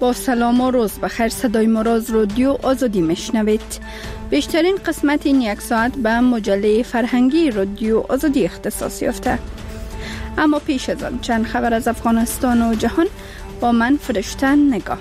با سلام و روز بخیر. صدای ما را از رادیو آزادی میشنوید. بیشترین قسمت این یک ساعت به مجله فرهنگی رادیو آزادی اختصاص یافته. اما پیش از آن چند خبر از افغانستان و جهان با من فرشته نگاه.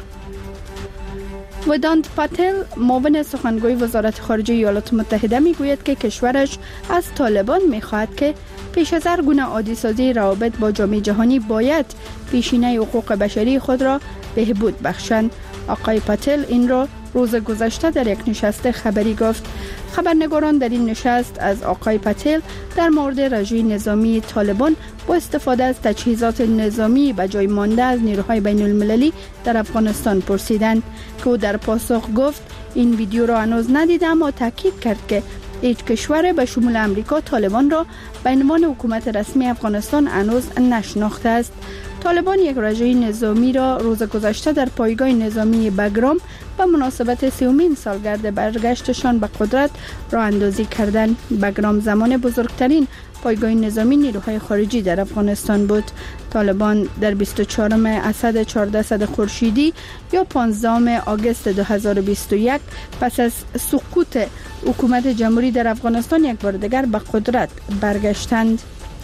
ودانت پاتل معاون سخنگوی وزارت خارجه ایالات متحده میگوید که کشورش از طالبان میخواهد که پیش از هر گونه عادی سازی روابط با جامعه جهانی باید پیشینه حقوق بشری خود را بهبود بخشند. آقای پاتل این را روز گذشته در یک نشست خبری گفت. خبرنگاران در این نشست از آقای پاتل در مورد رژیم نظامی طالبان با استفاده از تجهیزات نظامی به جای مانده از نیروهای بین المللی در افغانستان پرسیدند که او در پاسخ گفت این ویدیو را هنوز ندیده، اما تاکید کرد که هیچ کشور به شمول امریکا طالبان را به عنوان حکومت رسمی افغانستان هنوز نشناخته است. طالبان یک رژیم نظامی را روز گذشته در پایگاه نظامی بگرام به مناسبت 30مین سالگرد برگشتشان به قدرت راه اندازی کردند. بگرام زمان بزرگترین پایگاه نظامی نیروهای خارجی در افغانستان بود. طالبان در 24 اسد 14 خورشیدی یا 15 آگوست 2021 پس از سقوط حکومت جمهوری در افغانستان یک بار دیگر به قدرت برگشتند.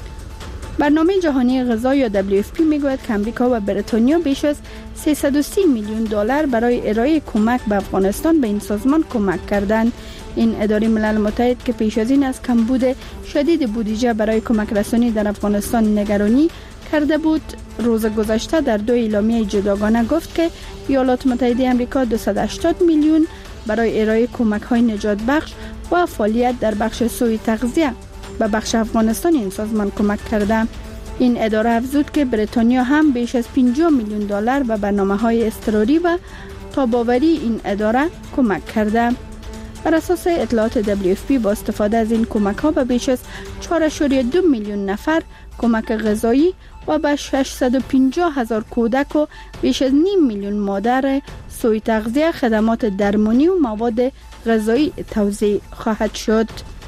برنامه جهانی غذا یا WFP میگوید که امریکا و بریتانیا بیش از 330 میلیون دلار برای ارائه کمک به افغانستان به این سازمان کمک کردند. این اداره ملل متحد که پیش از این از کمبود شدید بودجه برای کمک رسانی در افغانستان نگرانی کرده بود، روز گذشته در 2 اعلامیه جداگانه گفت که ایالات متحده آمریکا 280 میلیون برای ارائه کمک‌های نجات بخش و فعالیت در بخش سوی تغذیه به بخش افغانستان این سازمان کمک کرده. این اداره افزود که بریتانیا هم بیش از 50 میلیون دلار به برنامه‌های اضطراری و تاب‌آوری این اداره کمک کرده. بر اساس اطلاعات WFP با استفاده از این کمک‌ها به بیش از 4.2 میلیون نفر کمک غذایی و به 650,000 کودک و بیش از نیم میلیون مادر سوی تغذیه، خدمات درمانی و مواد غذایی توزیع خواهد شد.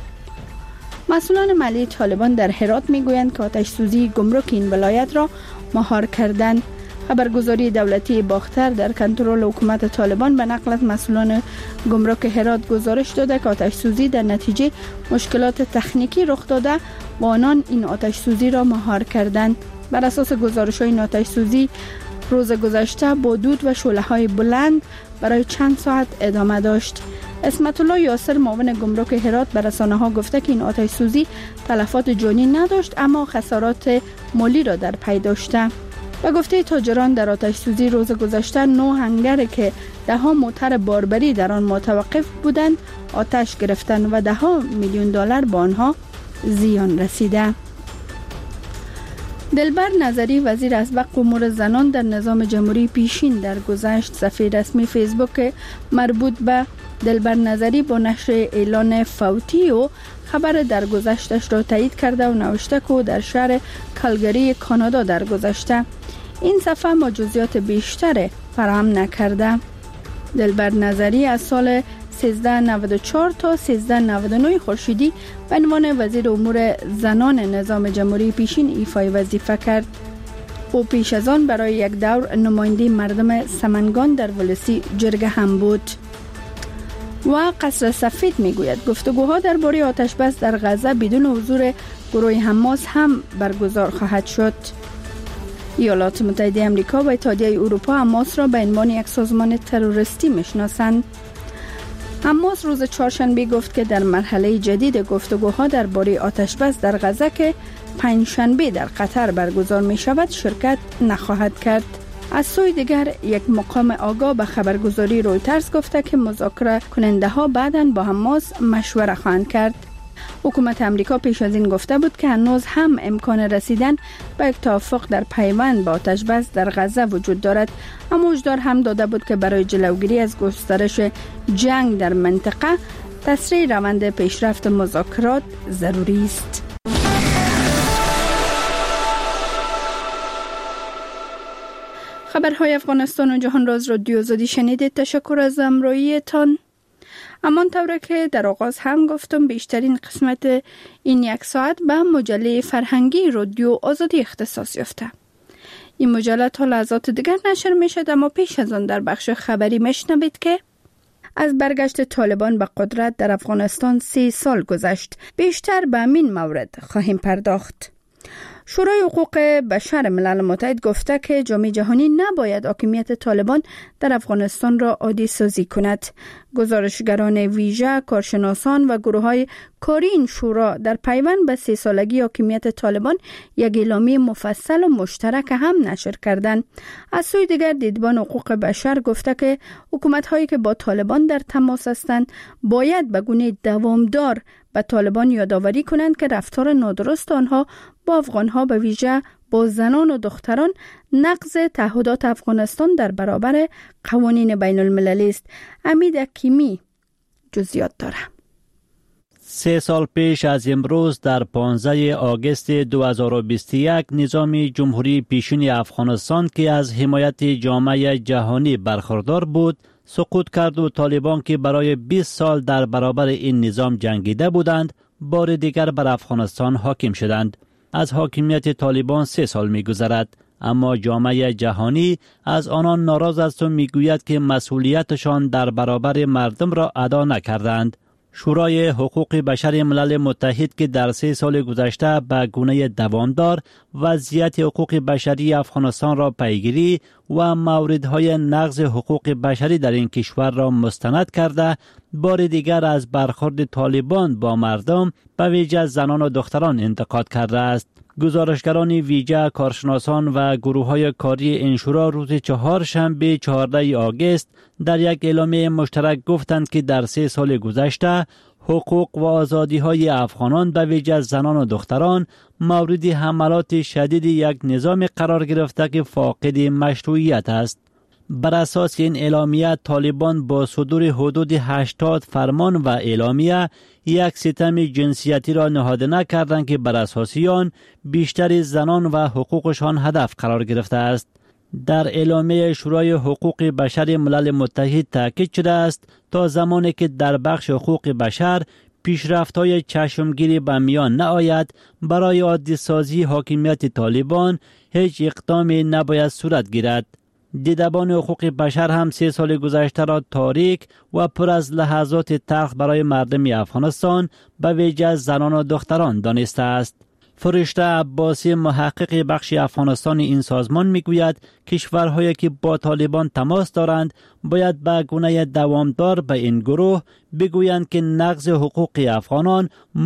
مسئولان ملی طالبان در هرات میگویند که آتش سوزی گمرک این ولایت را مهار کردند. خبرگزاری دولتی باختر در کنترل حکومت طالبان به نقل از مسئولان گمرک هرات گزارش داده که آتش سوزی در نتیجه مشکلات تکنیکی رخ داده و آنان این آتش سوزی را مهار کردند. بر اساس گزارش این آتش سوزی روز گذشته با دود و شعله‌های بلند برای چند ساعت ادامه داشت. اسمت الله یاسر معاون گمرک هرات به رسانه‌ها گفته که این آتش سوزی تلفات جانی نداشت اما خسارات مالی را در پی داشته. به گفته تاجران در آتش سوزی روز گذشته 9 هنگر که 10 موتر باربری در آن متوقف بودند آتش گرفتند و 10 میلیون دلار به آنها زیان رسیده. دلبر نظری وزیر اسبق امور زنان در نظام جمهوری پیشین درگذشت. صفحه رسمی فیسبوک مربوط به دلبر نظری با نشر اعلان فوتی و خبر درگذشتش را تایید کرده و نوشته که در شهر کالگری کانادا درگذشته. این صفحه ما جزئیات بیشتر فراهم نکرده. دلبر نظری از سال 1394 تا 1399 خورشیدی به عنوان وزیر امور زنان نظام جمهوری پیشین ایفای وظیفه کرد. او پیش از آن برای یک دور نماینده مردم سمنگان در ولسی جرگه هم بود. و قصر سفید میگوید گفتگوها درباره آتش بس در غزه بدون حضور گروه حماس هم برگزار خواهد شد. ایالات متحده آمریکا و اتحادیه اروپا حماس را به عنوان یک سازمان تروریستی میشناسند. حماس روز چهارشنبه گفت که در مرحله جدید گفتگوها درباره آتش بس در غزه که پنجشنبه در قطر برگزار می شود شرکت نخواهد کرد. از سوی دیگر یک مقام آگاه به خبرگزاری رویترز گفته که مذاکره کننده ها بعداً با حماس مشوره خواهند کرد. حکومت امریکا پیش از این گفته بود که هنوز هم امکان رسیدن به یک توافق در پیوند با آتش بس در غزه وجود دارد، اما هشدار هم داده بود که برای جلوگیری از گسترش جنگ در منطقه تسریع روند پیشرفت مذاکرات ضروری است. خبرهای افغانستان و جهان را از رادیو آزادی شنیدید. تشکر از همراهیتان. همانطور که در آغاز هم گفتم بیشترین قسمت این یک ساعت به مجله فرهنگی رادیو آزادی اختصاص یافته. این مجله تا لحظات دیگر نشر می شد، اما پیش از آن در بخش خبری میشنوید که از برگشت طالبان به قدرت در افغانستان 3 سال گذشت. بیشتر به همین مورد خواهیم پرداخت. شورای حقوق بشر ملل متحد گفته که جامعه جهانی نباید حاکمیت طالبان در افغانستان را عادی سازی کند. گزارشگران ویژه، کارشناسان و گروه‌های کاری این شورا در پیوند به 3 سالگی حاکمیت طالبان یک اعلامیه مفصل و مشترک هم نشر کردند. از سوی دیگر دیدبان حقوق بشر گفته که حکومت‌هایی که با طالبان در تماس هستند باید به گونه دوامدار به طالبان یادآوری کنند که رفتار نادرست آنها با افغانها به ویژه با زنان و دختران نقض تعهدات افغانستان در برابر قوانین بین المللی است. امید حکیمی جزئیات داره. 3 سال پیش از امروز در 15 آگوست 2021 نظام جمهوری پیشین افغانستان که از حمایت جامعه جهانی برخوردار بود سقوط کرد و طالبان که برای 20 سال در برابر این نظام جنگیده بودند بار دیگر بر افغانستان حاکم شدند. از حاکمیت طالبان 3 سال می‌گذرد، اما جامعه جهانی از آنان ناراض است و می‌گوید که مسئولیتشان در برابر مردم را ادا نکردند. شورای حقوق بشر ملل متحد که در 3 سال گذشته به گونه دوامدار وضعیت حقوق بشری افغانستان را پیگیری و موردهای نقض حقوق بشری در این کشور را مستند کرده، بار دیگر از برخورد طالبان با مردم به ویژه زنان و دختران انتقاد کرده است. گزارشگران ویژه، کارشناسان و گروه‌های کاری این شورا روز چهارشنبه 14 آگوست در یک اعلامیه مشترک گفتند که در 3 سال گذشته حقوق و آزادی‌های افغانان به ویژه زنان و دختران مورد حملات شدید یک نظام قرار گرفته که فاقد مشروعیت است. بر اساس این اعلامیه طالبان با صدور حدود 80 فرمان و اعلامیه یک ستم جنسیتی را نهاده نکردند که بر اساس آن بیشتر زنان و حقوقشان هدف قرار گرفته است. در اعلامیه شورای حقوق بشر ملل متحد تاکید شده است تا زمانی که در بخش حقوق بشر پیشرفت‌های چشمگیری به میان نآید، برای عادی سازی حاکمیت طالبان هیچ اقدامی نباید صورت گیرد. دیدبان حقوق بشر هم 3 سال گذشته را تاریک و پر از لحظات تلخ برای مردم افغانستان به ویژه زنان و دختران دانسته است. فرشته عباسی، محقق بخش افغانستان این سازمان میگوید کشورهایی که با طالبان تماس دارند باید به گونه دوامدار به این گروه بگویند که نقض حقوق افغانان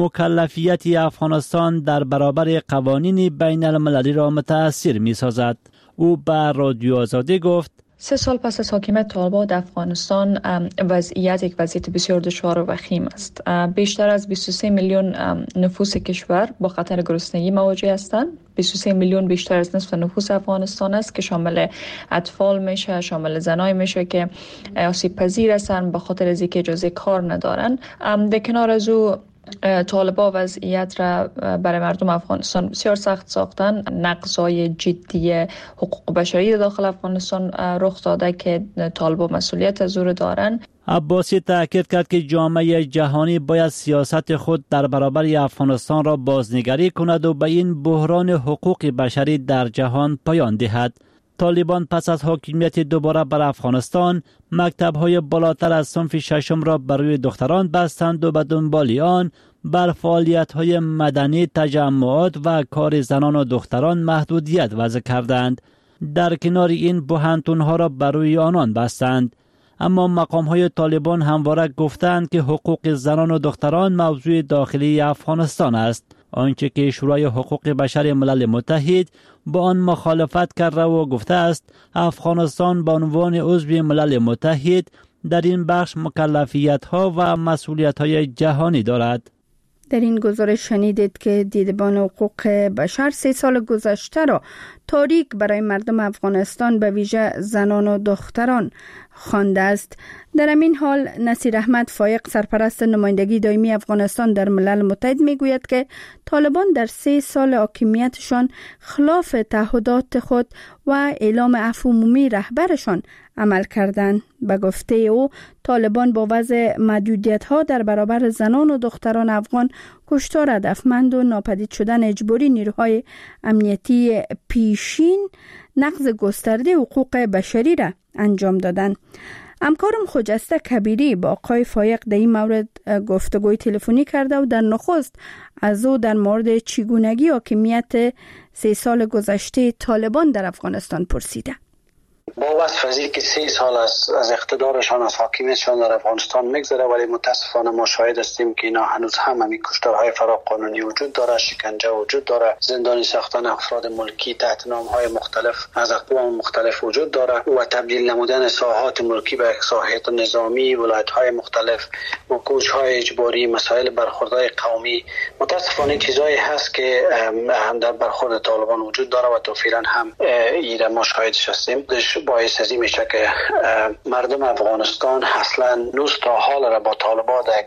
مکلفیت افغانستان در برابر قوانین بین المللی را متأثر می سازد. او به رادیو آزادی گفت 3 سال پس از حاکمیت طالبان در افغانستان وضعیت یک وضعیت بسیار دشوار و وخیم است. بیشتر از 23 میلیون نفوس کشور با خطر گرسنگی مواجه هستند. 23 میلیون بیشتر از نصف نفوس افغانستان است که شامل اطفال میشه، شامل زنای میشه که آسیب پذیر هستند به خاطر از اینکه اجازه کار ندارن. در کنار از او طالبان وضعیت را برای مردم افغانستان بسیار سخت ساختن. نقض‌های جدی حقوق بشری داخل افغانستان رخ داده که طالبان مسئولیت از او دارن. عباسی تاکید کرد که جامعه جهانی باید سیاست خود در برابر افغانستان را بازنگری کند و به این بحران حقوق بشری در جهان پایان دهد. طالبان پس از حاکمیت دوباره بر افغانستان مکتب‌های بالاتر از صنف 6 را برای دختران بستند و به دنبال آن بر فعالیت‌های مدنی، تجمعات و کار زنان و دختران محدودیت وضع کردند. در کنار این پوهنتون‌ها را برای آنان بستند. اما مقام‌های طالبان همواره گفتند که حقوق زنان و دختران موضوع داخلی افغانستان است، آنچه که شورای حقوق بشر ملل متحد با آن مخالفت کرده و گفته است افغانستان به عنوان عضو ملل متحد در این بخش مکلفیت‌ها و مسئولیت‌های جهانی دارد. در این گزارش شنیدید که دیدبان حقوق بشر 3 سال گذشته را تاریک برای مردم افغانستان به ویژه زنان و دختران خوانده است. در همین حال نصیر احمد فایق، سرپرست نمایندگی دائمی افغانستان در ملل متحد میگوید که طالبان در 3 سال حاکمیتشان خلاف تعهدات خود و اعلام عفو عمومی رهبرشان عمل کردند. به گفته او طالبان با وضع محدودیت‌ها در برابر زنان و دختران افغان، کشتار هدفمند و ناپدید شدن اجباری نیروهای امنیتی پیشین نقض گسترده حقوق بشری را انجام دادند. همکارم خجسته کبیری با آقای فایق در این مورد گفتگوی تلفنی کرده و در نخست از او در مورد چگونگی حاکمیت 3 سال گذشته طالبان در افغانستان پرسیده. با وصف از که 3 سال از اقتدارشان، از حاکمیتشان در افغانستان میگذره، ولی متاسفانه ما شاهد هستیم که اینا هنوز هم همین کشتارهای فراقانونی وجود داره، شکنجه وجود داره، زندانی ساختن افراد ملکی تحت نامهای مختلف از اقوام مختلف وجود داره و تبدیل نمودن ساحات ملکی به ساحات نظامی، ولایت‌های مختلف و کوچ‌های اجباری، مسائل برخوردهای قومی. متاسفانه چیزایی هست که در برخورد طالبان وجود داره و تو فعلا هم ایره ما شاهدش هستیم. باعث از این میشه که مردم افغانستان اصلا نوز تا حال را با طالبان یک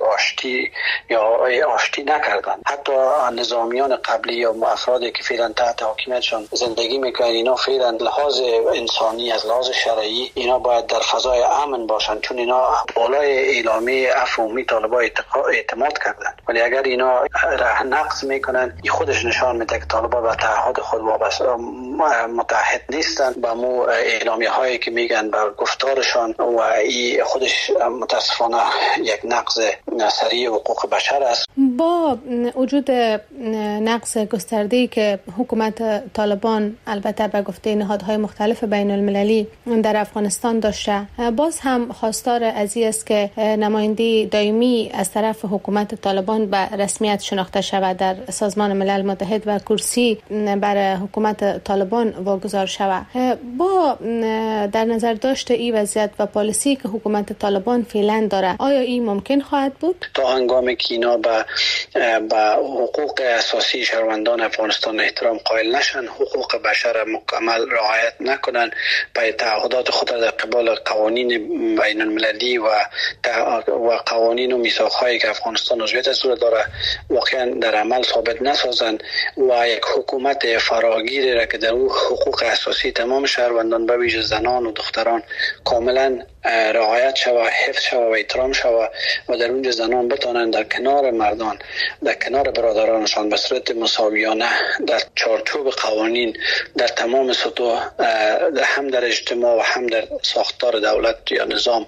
آشتی نکردن. حتی نظامیان قبلی یا افرادی که فعلا تحت حاکمیتشان زندگی میکنن، اینا فعلا لحاظ انسانی از لحاظ شرعی اینا باید در فضای امن باشن، چون اینا بالای اعلامیه عفو طالبان اعتماد کردن. ولی اگر اینا را نقض میکنن، این خودش نشان میده که طالبان به تعهد خود وابسته متحد نیستن، با مو اعلامیه هایی که میگن بر گفتارشان و این خودش متاسفانه یک نقض سریع حقوق بشر است. با وجود نقض گسترده‌ای که حکومت طالبان البته به گفته نهادهای مختلف بین المللی در افغانستان داشته، باز هم خواستار از این است که نماینده دائمی از طرف حکومت طالبان به رسمیت شناخته شود در سازمان ملل متحد و کرسی بر حکومت طالبان واگذار شود. با در نظر داشته این وضعیت و پالیسی که حکومت طالبان فعلا داره، آیا این ممکن خواهد بود؟ تا هنگامی که اینا به حقوق اساسی شهروندان افغانستان احترام قائل نشن، حقوق بشر مکمل رعایت نکنن، به تعهدات خود در قبال قوانین بین المللی و قوانین و میثاق‌هایی که افغانستان عضویت از داره واقعا در عمل ثابت نسازن و یک حکومت فراگیری را که در او حقوق اساسی تمام شهروندان به ویژه زنان و دختران کاملا رعایت شود، حفظ شود و احترام شود و در اونجا زنان بتانند در کنار مردان، در کنار برادرانشان به صورت مساویانه در چارچوب قوانین در تمام سطوح، هم در اجتماع و هم در ساختار دولت یا نظام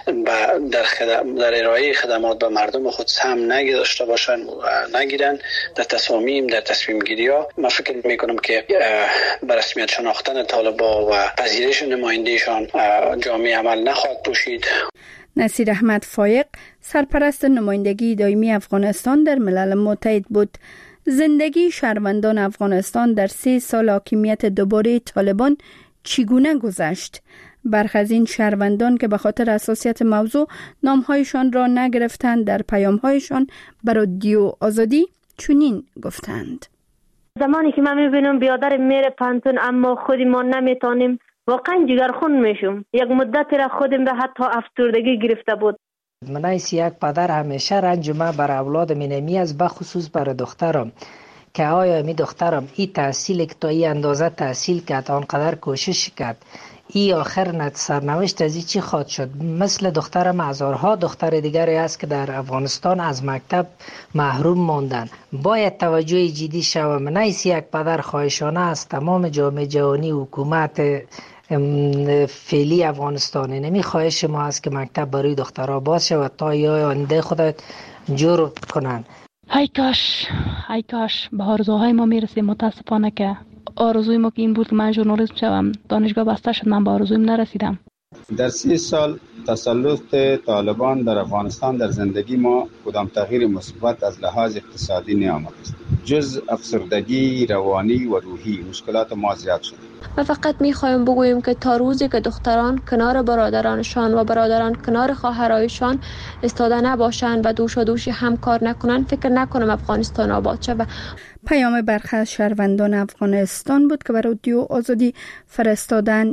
در ارائه خدمات به مردم خود سهم نگذاشته باشند و نگیرن در تصمیم گیری ها. من فکر میکنم که به رسمیت شناختن طالبان و پذیرش نمایندگیشان جامعه عمل نخواهد پوشید. نصیر احمد فایق سرپرست نمایندگی دائمی افغانستان در ملل متحد بود. زندگی شهروندان افغانستان در 3 سال حاکمیت دوباره طالبان چگونه گذشت؟ برخی از این شهروندان که به خاطر حساسیت موضوع نامهایشان را نگرفتند، در پیامهایشان بر رادیو آزادی چنین گفتند: زمانی که من میبینم بیادر میره پانتون اما خودی ما نمیتونیم، واقعا جگرخون میشم. یک مدتی را خودم را حتی افسردگی گرفته بود. منایس یک پدر همیشه رنج ما بر اولاد مینمی از بخصوص بر دخترم که آیا می دخترم این تحصیل که تا این اندازه تحصیل کرد، آنقدر کوشش کرد، این آخر سرنوشت از این چی خواهد شد؟ مثل دخترم هزارها دختر دیگری است که در افغانستان از مکتب محروم ماندن. باید توجه جدی شود. منایس یک پدر خواهشانه است تمام جامعه جهانی، حکومت فعلی افغانستان، نمی خواهش ما است که مکتب برای دخترها باز شود تا آینده خودت جور کنن. ای کاش به آرزوهای ما میرسیم. متاسفانه که آرزوی ما که این بود که من ژورنالیست شوم، دانشگاه بسته شد، من به آرزویم نرسیدم. در 30 سال تسلط طالبان در افغانستان در زندگی ما کدام تغییر مثبت از لحاظ اقتصادی نیامده است. جز افسردگی روانی و روحی مشکلات ما زیاد شد. و فقط میخوایم بگوییم که تا روزی که دختران کنار برادرانشان و برادران کنار خواهرایشان استاده نباشند و دوشی هم کار نکنند، فکر نکنم افغانستان آباد شود. پیام برخی از شهروندان افغانستان بود که برای رادیو آزادی فرستادن.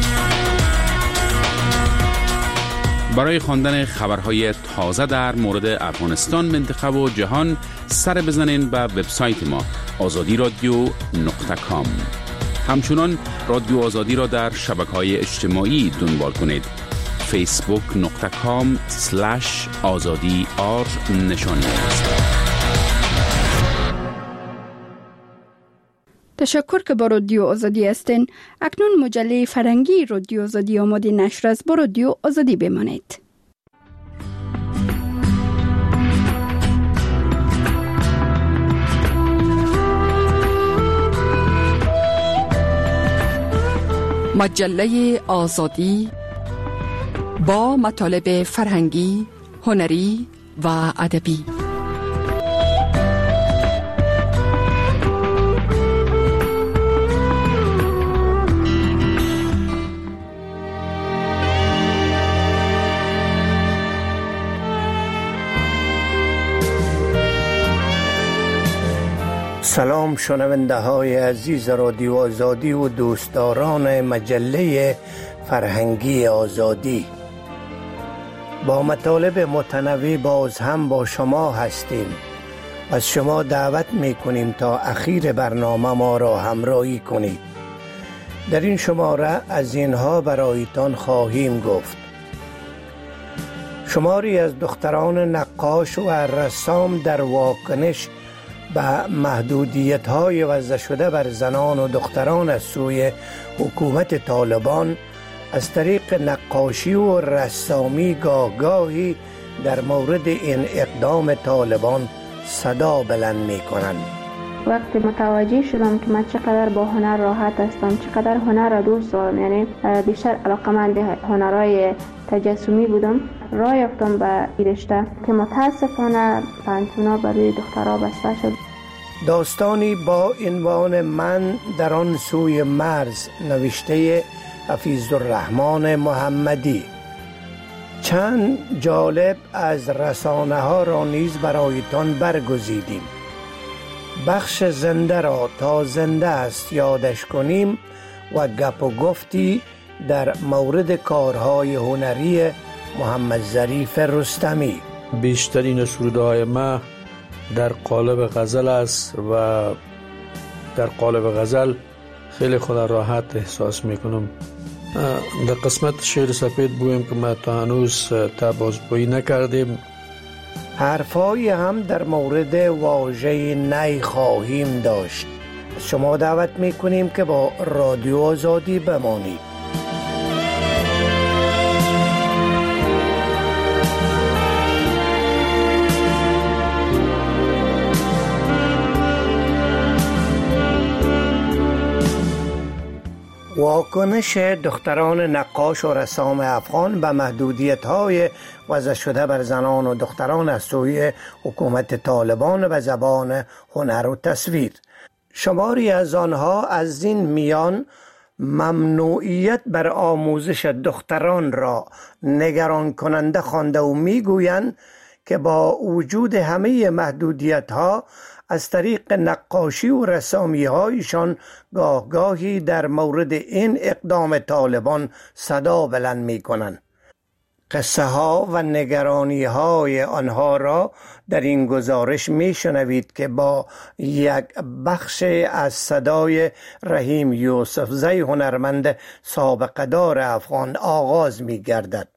برای خواندن خبرهای تازه در مورد افغانستان، منطقه و جهان سر بزنین به وبسایت ما azadi.radio.com. همچنان رادیو آزادی را در شبکه‌های اجتماعی دنبال کنید. facebook.com/azadi_r نشانی است. تشکر که با رادیو آزادی هستین. اکنون مجله فرهنگی رادیو آزادی آماده نشر است. با رادیو آزادی بمانید. مجله آزادی با مطالب فرهنگی، هنری و ادبی. سلام شنونده های عزیز رادیو آزادی و دوستداران مجله فرهنگی آزادی. با مطالب متنوع باز هم با شما هستیم. از شما دعوت می کنیم تا اخیر برنامه ما را همراهی کنید. در این شماره از اینها برایتان خواهیم گفت: شماری از دختران نقاش و رسام در واکنش به محدودیت‌های وضع شده بر زنان و دختران از سوی حکومت طالبان از طریق نقاشی و رسامی گاهی در مورد این اقدام طالبان صدا بلند می‌کنند. وقتی متوجه شدم که من چقدر با هنر راحت هستم، چقدر هنر را دوست دارم، یعنی بیشتر علاقه‌مند هنرهای تجسمی بودم، راه یافتم به این رشته که متاسفانه پانتونا برای دخترها بسته شد. داستانی با عنوان من در آن سوی مرز، نوشته حفیظ الرحمن محمدی. چند جالب از رسانه ها را نیز برایتان برگزیدیم. بخش زنده را تا زنده است یادش کنیم و گپ و گفتی در مورد کارهای هنری محمد ظریف رستمی. بیشترین سرودهای ما در قالب غزل است و در قالب غزل خیلی خود راحت احساس میکنم. در قسمت شعر سفید بویم که ما تا هنوز بازگویی نکردیم. حرفایی هم در مورد واژه نی خواهیم داشت. شما دعوت میکنیم که با رادیو آزادی بمانید. واکنش دختران نقاش و رسام افغان به محدودیت‌های وضع شده بر زنان و دختران از سوی حکومت طالبان به زبان هنر و تصویر. شماری از آنها از این میان ممنوعیت بر آموزش دختران را نگران کننده خوانده و میگویند که با وجود همه محدودیت‌ها از طریق نقاشی و رسامی هایشان گاهی در مورد این اقدام طالبان صدا بلند می کنند. قصه ها و نگرانی های آنها را در این گزارش می شنوید که با یک بخش از صدای رحیم یوسفزی هنرمند سابقه دار افغان آغاز می گردد.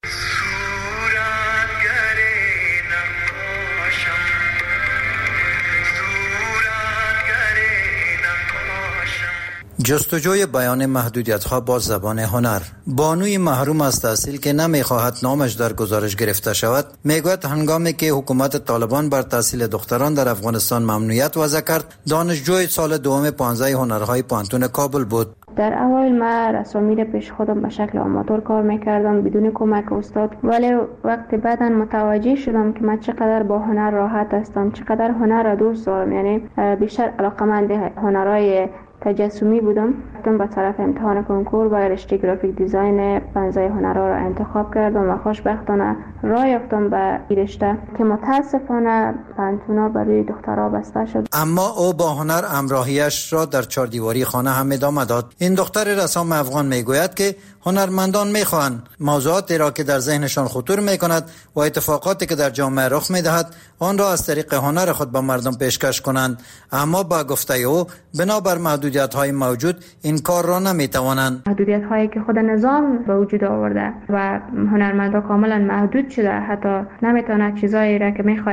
جستجوی بیان محدودیت‌ها با زبان هنر. بانوی محروم از تحصیل که نمی‌خواهد نامش در گزارش گرفته شود، میگوید هنگامی که حکومت طالبان بر تحصیل دختران در افغانستان ممنوعیت وضع کرد، دانشجوی سال دوم 15 هنرهای پانتون کابل بود. در اول من رسامی را پیش خودم به شکل آماتور کار میکردم بدون کمک استاد، ولی وقتی بعداً متوجه شدم که من چقدر با هنر راحت هستم، چقدر هنر را دوست دارم، یعنی بیشتر علاقه‌مند هنرهای تجسمی بودم، به طرف امتحان کنکور و رشته گرافیک دیزاین 15 هنرها را انتخاب کردم و خوشبختانه راه یافتم به این رشته که متاسفانه پانتونا برای دخترها بسته شد. اما او با هنر همراهیش را در چهاردیواری خانه هم ادامه داد. این دختر رسام افغان میگوید که هنرمندان میخواهند موضوعاتی را که در ذهنشان خطور میکند و اتفاقاتی که در جامعه رخ میدهد آن را از طریق هنر خود به مردم پیشکش کنند، اما با گفته او بنابر محدودیت‌های موجود این کار را نمیتوانند. محدودیت‌هایی که خود نظام به وجود آورده و هنرمندان کاملا محدود شده، حتی نمیتونه چیزایی را که میخواد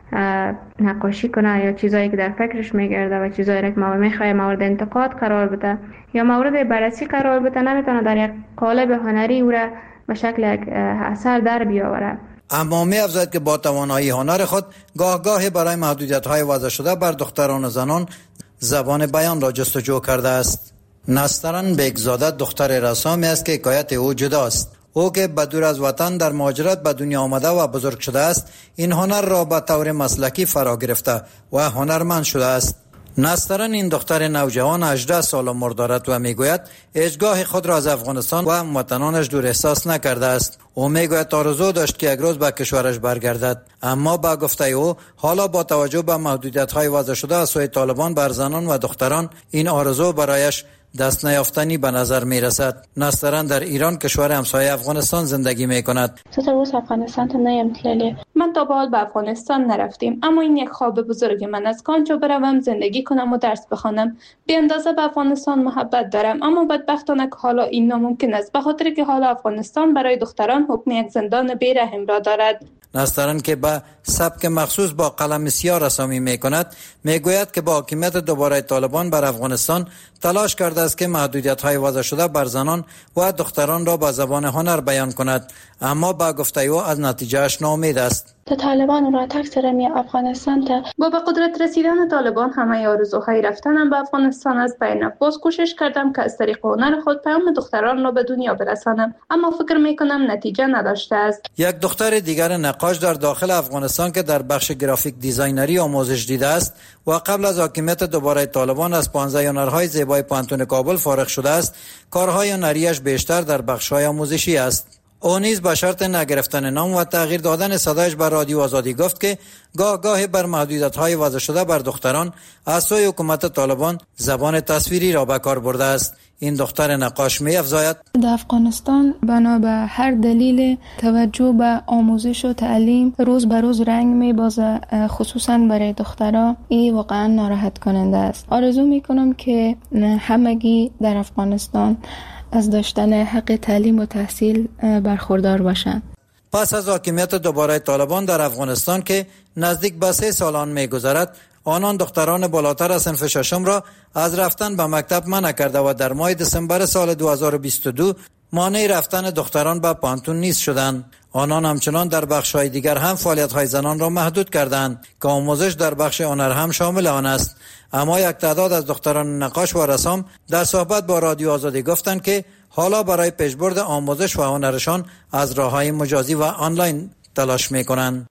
نقاشی کنه یا چیزایی که در فکرش میگرده و چیزایی که ما میخوایم مورد انتقاد قرار بده یا مورد بررسی قرار بده، نمیتونه در یک قالب هنری او را به شکل یک اثر در بیاوره. اما می افزاید که با توانایی هنر خود گاه برای محدودیت‌های وضع شده بر دختران و زنان زبان بیان را جستجو کرده است. نسترن بیگزاده دختر رسامی است که حکایت او جداست. او که بدور از وطن در مهاجرت به دنیا آمده و بزرگ شده است، این هنر را به طور مسلکی فرا گرفته و هنرمند شده است. نسترن این دختر نوجوان 18 سال عمر دارد و میگوید هیچگاه خود را از افغانستان و هموطنانش دور احساس نکرده است. او میگوید آرزو داشت که یک روز به کشورش برگردد، اما با گفته او حالا با توجه به محدودیت‌های وضع شده از سوی طالبان بر زنان و دختران این آرزو برایش دست نیافتنی به نظر می رسد. نسترن در ایران، کشور همسایه افغانستان، زندگی می کند. افغانستان تا نیم تلیلی. من تا به حال به افغانستان نرفتیم، اما این یک خواب بزرگ من است که آنجا بروم زندگی کنم و درس بخوانم. بی اندازه به افغانستان محبت دارم، اما بدبختانه که حالا این ناممکن است، به خاطر که حالا افغانستان برای دختران حکم یک زندان بی‌رحم را دارد. نسترن که به سبک مخصوص با قلم سیاه رسامی می کند، می گوید که با حاکمیت دوباره طالبان بر افغانستان تلاش کرده است که محدودیت‌های وضع شده بر زنان و دختران را با زبان هنر بیان کند، اما با گفته او از نتیجهش ناامید است. طالبان را تکثر می افغانستان تا با به قدرت رسیدن طالبان همه آرزوهای رفتنم به افغانستان از بین. باز کوشش کردم که از طریق هنر خود پیام دختران را به دنیا برسانم، اما فکر می کنم نتیجه نداشته است. یک دختر دیگر نقاش در داخل افغانستان که در بخش گرافیک دیزاینری آموزش دیده است و قبل از حاکمیت دوباره طالبان از 15 هنرهای زیبای پانتون کابل فارغ شده است، کارهای هنریش بیشتر در بخش‌های آموزشی است. او نیز به شرط نگرفتن نام و تغییر دادن صدایش بر رادیو آزادی گفت که گاه بر محدودیت‌های وضع شده بر دختران از سوی حکومت طالبان زبان تصویری را به کار برده است. این دختر نقاش می افزاید در افغانستان بنا به هر دلیل توجه به آموزش و تعلیم روز به روز رنگ می بازه، خصوصا برای دخترها. این واقعا ناراحت کننده است. آرزو می کنم که همگی در افغانستان از داشتن حق تعلیم و تحصیل برخوردار باشند. پس از حاکمیت دوباره طالبان در افغانستان که نزدیک به 3 سالان می‌گذرد، آنان دختران بالاتر از صنف ششم را از رفتن به مکتب منع کرده و در ماه دسامبر سال 2022 مانع رفتن دختران به پانتون نیز شدند. آنان همچنان در بخش‌های دیگر هم فعالیت‌های زنان را محدود کردند که آموزش در بخش هنر هم شامل آن است. اما یک تعداد از دختران نقاش و رسام در صحبت با رادیو آزادی گفتند که حالا برای پیشبرد آموزش و هنرشان از راه‌های مجازی و آنلاین تلاش می‌کنند.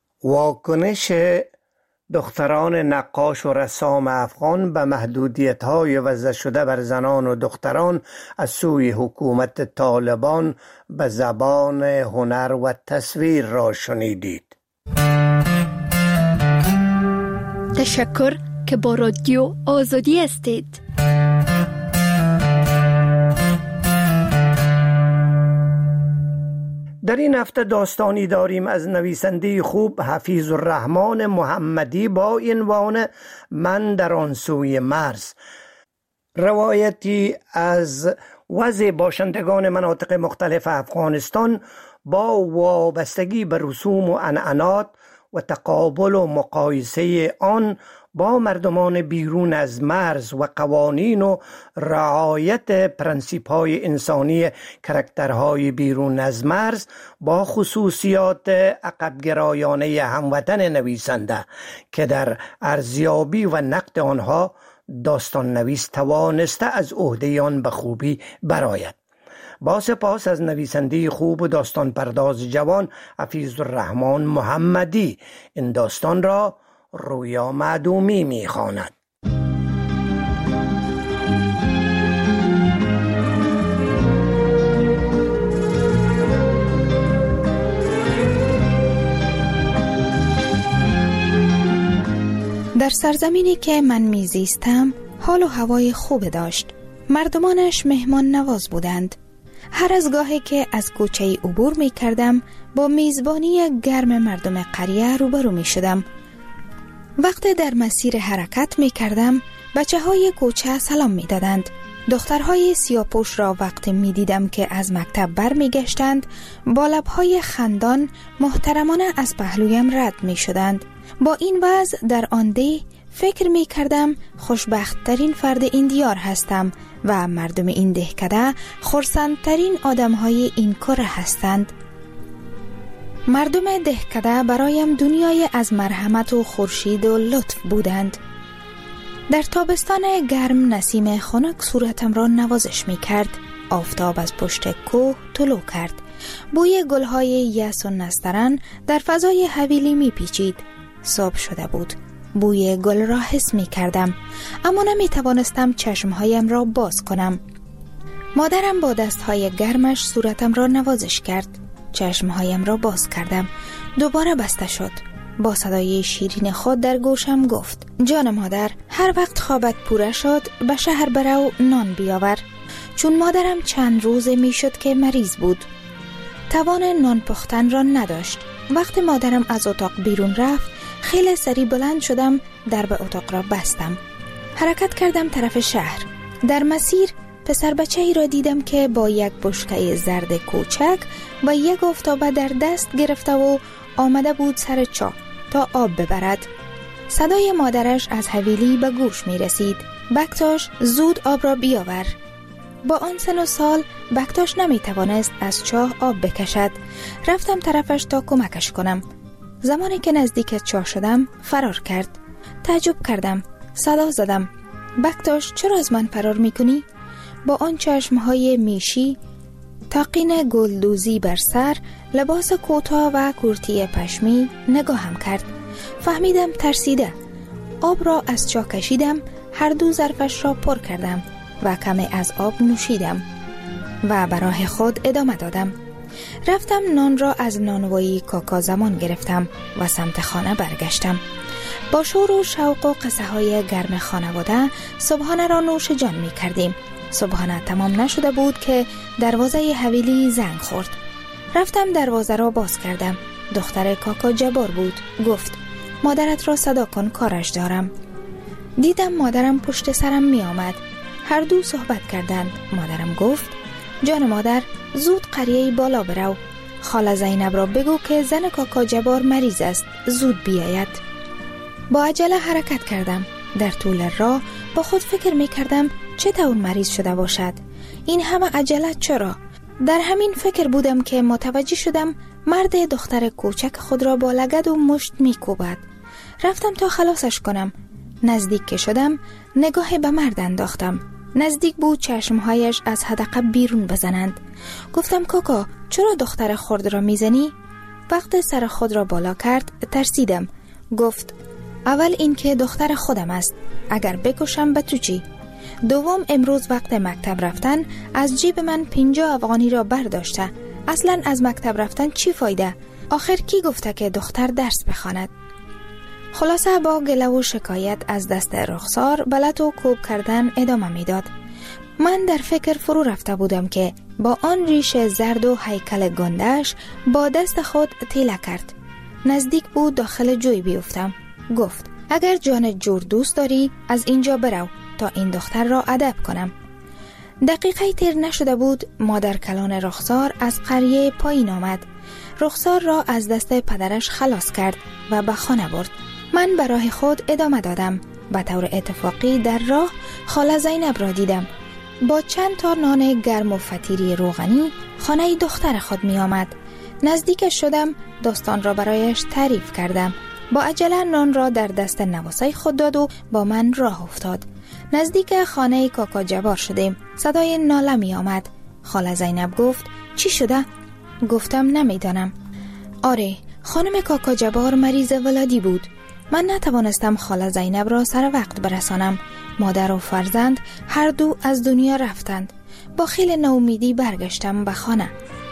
واکنش دختران نقاش و رسام افغان به محدودیت‌های وضع شده بر زنان و دختران از سوی حکومت طالبان به زبان هنر و تصویر را شنیدید. تشکر که با رادیو آزادی هستید. در این هفته داستانی داریم از نویسنده خوب حفیظ الرحمن محمدی با عنوان من در آن سوی مرز. روایتی از وضع باشندگان مناطق مختلف افغانستان با وابستگی به رسوم و عنعنات و تقابل و مقایسه آن با مردمان بیرون از مرز و قوانین و رعایت پرنسیپ‌های انسانی کرکترهای بیرون از مرز با خصوصیات عقب‌گرایانه هموطن نویسنده که در ارزیابی و نقد آنها داستان نویس توانسته از عهده آن به خوبی برآید. با سپاس از نویسنده خوب و داستان پرداز جوان حفیظ الرحمن محمدی، این داستان را رویا معدومی می‌خواند. در سرزمینی که من میزیستم حال و هوای خوب داشت. مردمانش مهمان نواز بودند. هر از گاهی که از کوچه عبور می کردم با میزبانی گرم مردم قریه روبرو می شدم. وقتی در مسیر حرکت می کردم بچه های کوچه سلام می دادند. دخترهای سیاپوش را وقتی می دیدم که از مکتب بر می گشتند با لبهای خندان محترمانه از پهلویم رد می شدند. با این وضع در آن ده فکر می کردم خوشبخت ترین فرد این دیار هستم و مردم این دهکده خرسندترین آدم های این کره هستند. مردم دهکده برایم دنیای از مرحمت و خورشید و لطف بودند. در تابستان گرم نسیم خنک صورتم را نوازش می کرد. آفتاب از پشت کوه طلوع کرد. بوی گلهای یاس و نسترن در فضای حویلی می پیچید. صبح شده بود. بوی گل را حس می کردم، اما نمی توانستم چشمهایم را باز کنم. مادرم با دستهای گرمش صورتم را نوازش کرد. چشمهایم را باز کردم. دوباره بسته شد. با صدای شیرین خود در گوشم گفت: جان مادر، هر وقت خوابت پوره شد به شهر برو نان بیاور. چون مادرم چند روزه می شد که مریض بود. توان نان پختن را نداشت. وقتی مادرم از اتاق بیرون رفت، خیلی سری بلند شدم، در به اتاق را بستم. حرکت کردم طرف شهر. در مسیر پسر بچه‌ای را دیدم که با یک بشکه زرد کوچک و یک آفتابه در دست گرفته و آمده بود سر چاه تا آب ببرد. صدای مادرش از حویلی به گوش می رسید: بکتاش، زود آب را بیاور. با آن سن و سال بکتاش نمی توانست از چاه آب بکشد. رفتم طرفش تا کمکش کنم. زمانی که نزدیک چاه شدم فرار کرد. تعجب کردم. صدا زدم: بکتاش، چرا از من فرار می کنی؟ با آن چشمهای میشی، تاقین گلدوزی بر سر، لباس کوتاه و کرتی پشمی نگاهم کرد. فهمیدم ترسیده. آب را از چاه کشیدم، هر دو ظرفش را پر کردم و کمی از آب نوشیدم و به راه خود ادامه دادم. رفتم نان را از نانوایی کاکا زمان گرفتم و سمت خانه برگشتم. با شور و شوق و قصه های گرم خانواده صبحانه را نوش جان می کردیم. صبحانه تمام نشده بود که دروازه حویلی زنگ خورد. رفتم دروازه را باز کردم. دختر کاکا جبار بود. گفت: مادرت را صدا کن، کارش دارم. دیدم مادرم پشت سرم می آمد. هر دو صحبت کردند. مادرم گفت: جان مادر، زود قریه بالا برو. خاله زینب را بگو که زن کاکا جبار مریض است، زود بیاید. با عجله حرکت کردم. در طول راه با خود فکر می کردم چطور مریض شده باشد. این همه عجله چرا؟ در همین فکر بودم که متوجه شدم مرد دختر کوچک خود را با لگد و مشت می کوبد. رفتم تا خلاصش کنم. نزدیک که شدم نگاه به مرد انداختم. نزدیک بود چشمهایش از حدقه بیرون بزنند. گفتم: کاکا، چرا دختر خود را میزنی؟ وقتی سر خود را بالا کرد ترسیدم. گفت: اول این که دختر خودم است، اگر بکشم به تو چی؟ دوم، امروز وقت مکتب رفتن از جیب من 50 افغانی را برداشته. اصلا از مکتب رفتن چی فایده؟ آخر کی گفته که دختر درس بخواند؟ خلاصه با گله و شکایت از دست رخسار بلت و کوب کردن ادامه میداد. من در فکر فرو رفته بودم که با آن ریش زرد و هیکل گندش با دست خود تیله کرد. نزدیک بود داخل جوی بیفتم. گفت: اگر جان جور دوست داری از اینجا برو تا این دختر را ادب کنم. دقیقه تیر نشده بود مادر کلان رخسار از قریه پایین آمد. رخسار را از دست پدرش خلاص کرد و به خانه برد. من به راه خود ادامه دادم. به طور اتفاقی در راه خاله زینب را دیدم. با چند تا نان گرم و فطیری روغنی خانه دختر خود می آمد. نزدیکش شدم، داستان را برایش تعریف کردم. با عجله نان را در دست نواسای خود داد و با من راه افتاد. نزدیک خانه کاکا جبار شدیم. صدای ناله می آمد. خاله زینب گفت: چی شده؟ گفتم: نمیدانم. آره، خانم کاکا جبار مریض ولادی بود. من نتوانستم خاله زینب را سر وقت برسانم. مادر و فرزند هر دو از دنیا رفتند. با خیلی ناامیدی برگشتم به خانه.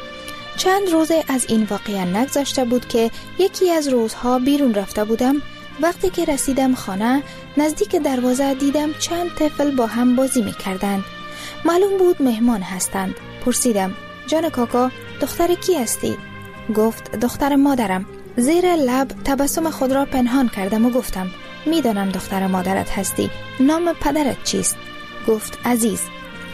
چند روز از این واقعه نگذشته بود که یکی از روزها بیرون رفته بودم. وقتی که رسیدم خانه، نزدیک دروازه دیدم چند طفل با هم بازی می کردند. معلوم بود مهمان هستند. پرسیدم: جان کاکا، دختر کی هستی؟ گفت: دختر مادرم. زیر لب تبسم خود را پنهان کردم و گفتم: میدانم دختر مادرت هستی. نام پدرت چیست؟ گفت: عزیز.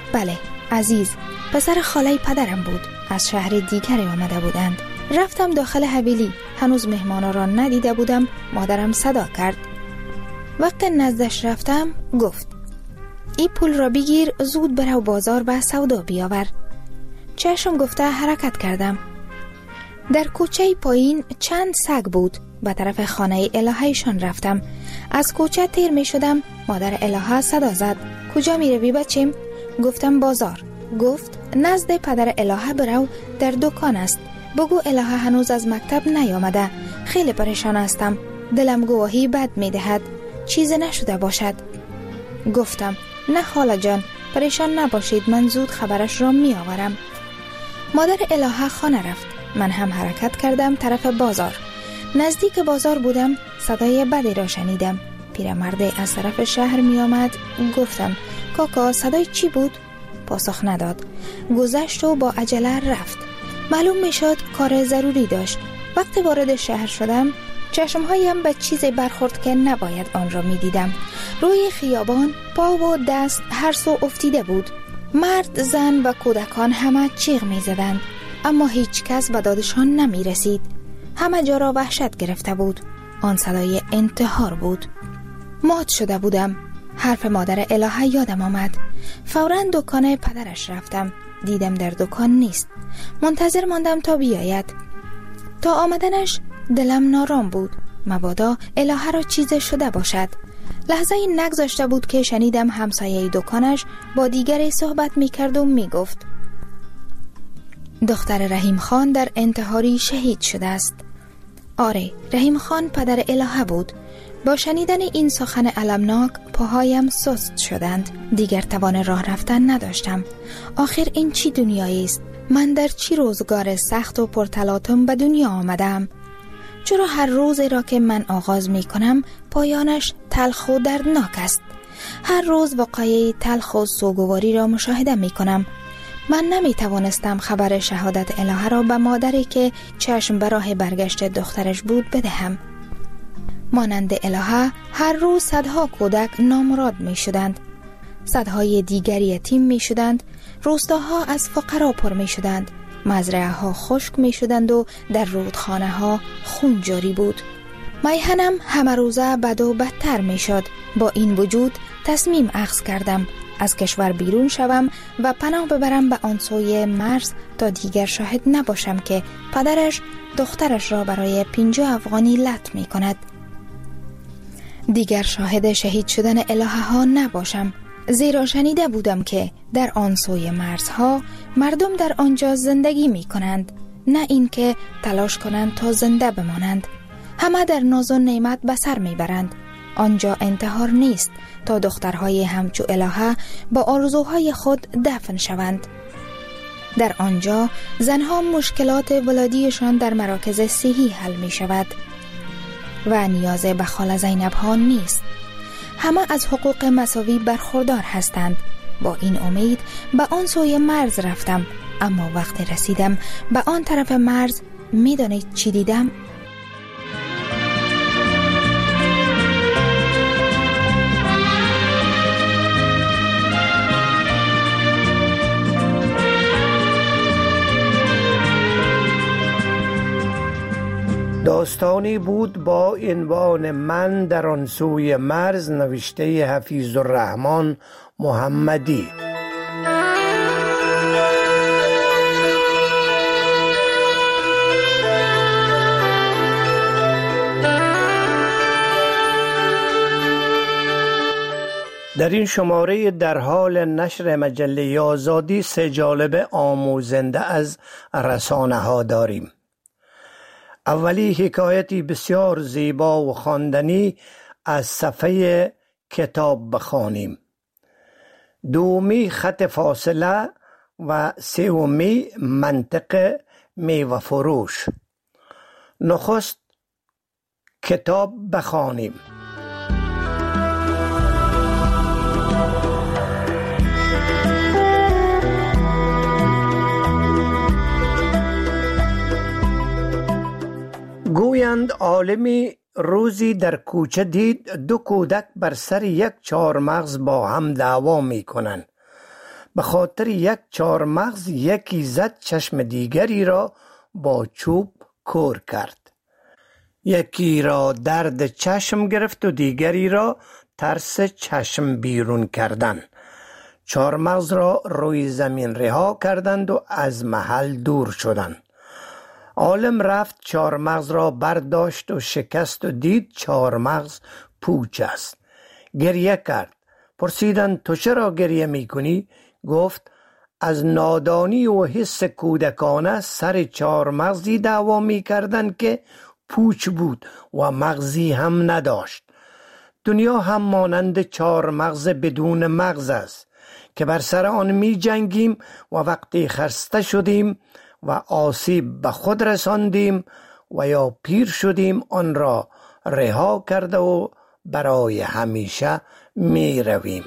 بله، عزیز، پسر خاله پدرم بود. از شهر دیگری آمده بودند. رفتم داخل حویلی. هنوز مهمانا را ندیده بودم. مادرم صدا کرد. وقتی نزدش رفتم گفت این پول را بگیر، زود برو بازار و سودا بیاور. چشم گفته حرکت کردم. در کوچه پایین چند سگ بود. به طرف خانه الههشان رفتم. از کوچه تیر می شدم. مادر الهه صدا زد. کجا می روی بچیم؟ گفتم بازار. گفت نزد پدر الهه برو، در دکان است. بگو الهه هنوز از مکتب نیامده. خیلی پریشان هستم. دلم گواهی بد می دهد. چیز نشده باشد. گفتم نه خاله جان، پریشان نباشید، من زود خبرش را می آورم. مادر الهه خانه رفت. من هم حرکت کردم طرف بازار. نزدیک بازار بودم. صدای بدی را شنیدم. پیرمرد از طرف شهر می آمد. گفتم کاکا صدای چی بود؟ پاسخ نداد. گذشت و با عجله رفت. معلوم می شد کار ضروری داشت. وقتی وارد شهر شدم چشمهایم به چیزی برخورد که نباید آن را می دیدم. روی خیابان پا و دست هر سو افتیده بود. مرد، زن و کودکان همه جیغ می زدند. اما هیچ کس به دادشان نمی رسید. همه جا را وحشت گرفته بود. آن صدای انتحار بود. مات شده بودم. حرف مادر الهه یادم آمد. فوراً دکان پدرش رفتم. دیدم در دکان نیست. منتظر ماندم تا بیاید. تا آمدنش دلم نارام بود. مبادا الهه را چیز شده باشد. لحظه نگذاشته بود که شنیدم همسایه دکانش با دیگری صحبت می کرد و می گفت دختر رحیم خان در انتحاری شهید شده است. آره، رحیم خان پدر الهه بود. با شنیدن این سخن المناک پاهایم سست شدند. دیگر توان راه رفتن نداشتم. آخر این چی دنیایی است؟ من در چی روزگار سخت و پرتلاطم به دنیا آمدم؟ چرا هر روزی را که من آغاز می کنم پایانش تلخ و دردناک است؟ هر روز واقعه تلخ و سوگواری را مشاهده می کنم. من نمی توانستم خبر شهادت الهه را به مادری که چشم به راه برگشت دخترش بود بدهم. مانند الهه هر روز صدها کودک نامراد می شدند. صدهای دیگر یتیم می شدند. روستاها از فقرا پر می شدند. مزرعه ها خشک می شدند و در رودخانه ها خون جاری بود. میهنم همه روزه بد و بدتر می شد. با این وجود تصمیم اخذ کردم از کشور بیرون شوم و پناه ببرم به آن سوی مرز تا دیگر شاهد نباشم که پدرش دخترش را برای 50 افغانی لط می کند. دیگر شاهد شهید شدن الهه ها نباشم، زیرا شنیده بودم که در آن سوی مرزها مردم در آنجا زندگی می کنند، نه اینکه تلاش کنند تا زنده بمانند. همه در ناز و نعمت به سر می برند. آنجا انتحار نیست تا دخترهای همچو الهه با آرزوهای خود دفن شوند. در آنجا زنها مشکلات ولادیشان در مراکز صحی حل می شود و نیاز به خاله زینب ها نیست. همه از حقوق مساوی برخوردار هستند. با این امید به آن سوی مرز رفتم، اما وقتی رسیدم به آن طرف مرز می دانید چی دیدم؟ داستانی بود با عنوان من در آن سوی مرز، نوشته حفیظ الرحمن محمدی. در این شماره در حال نشر مجله آزادی 3 جالب آموزنده از رسانه ها داریم. اولی حکایتی بسیار زیبا و خواندنی از صفحه کتاب بخوانیم. دومی خط فاصله و سومی منطق میوه فروش. نخست کتاب بخوانیم. گویند عالمی روزی در کوچه دید 2 کودک بر سر یک چهارمغز با هم دعوا می کنند. به خاطر یک چهارمغز یکی زد چشم دیگری را با چوب کور کرد. یکی را درد چشم گرفت و دیگری را ترس چشم بیرون کردن. چهارمغز را روی زمین رها کردند و از محل دور شدند. عالم رفت چهارمغز را برداشت و شکست و دید چهارمغز پوچ است. گریه کرد. پرسیدند تو چرا گریه میکنی؟ گفت از نادانی و حس کودکانه سر چهارمغزی دعوا میکردند که پوچ بود و مغزی هم نداشت. دنیا هم مانند چهارمغز بدون مغز است که بر سر آن می جنگیم و وقتی خسته شدیم و آسیب به خود رساندیم و یا پیر شدیم آن را رها کرده و برای همیشه می رویم.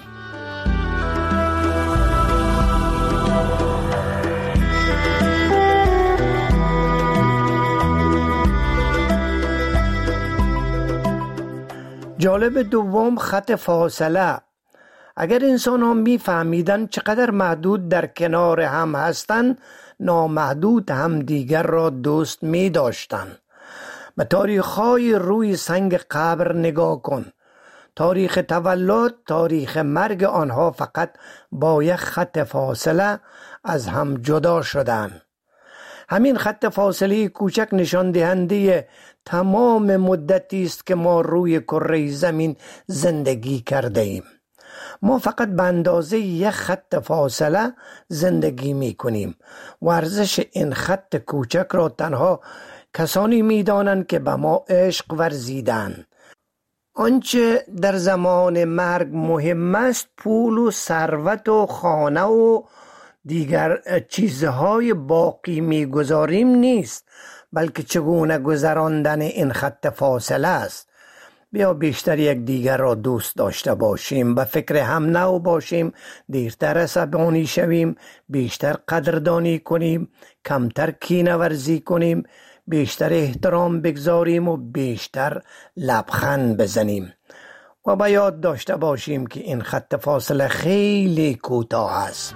جالب دوم خط فاصله. اگر انسان ها می فهمیدن چقدر محدود در کنار هم هستند، نامحدود هم دیگر را دوست می داشتن. به تاریخ های روی سنگ قبر نگاه کن. تاریخ تولد، تاریخ مرگ آنها فقط با یک خط فاصله از هم جدا شدند. همین خط فاصله کوچک نشان دهنده تمام مدتی است که ما روی کره زمین زندگی کرده ایم. ما فقط به اندازه یک خط فاصله زندگی می کنیم و ارزش این خط کوچک را تنها کسانی می دانند که به ما عشق ورزیدند. آنچه در زمان مرگ مهم است پول و ثروت و خانه و دیگر چیزهای باقی میگذاریم نیست، بلکه چگونه گذراندن این خط فاصله است. بیا بیشتر یک دیگر را دوست داشته باشیم، به فکر هم نو باشیم، دیرتر عصبانی شویم، بیشتر قدردانی کنیم، کمتر کینه ورزی کنیم، بیشتر احترام بگذاریم و بیشتر لبخند بزنیم. و به یاد داشته باشیم که این خط فاصله خیلی کوتاه است.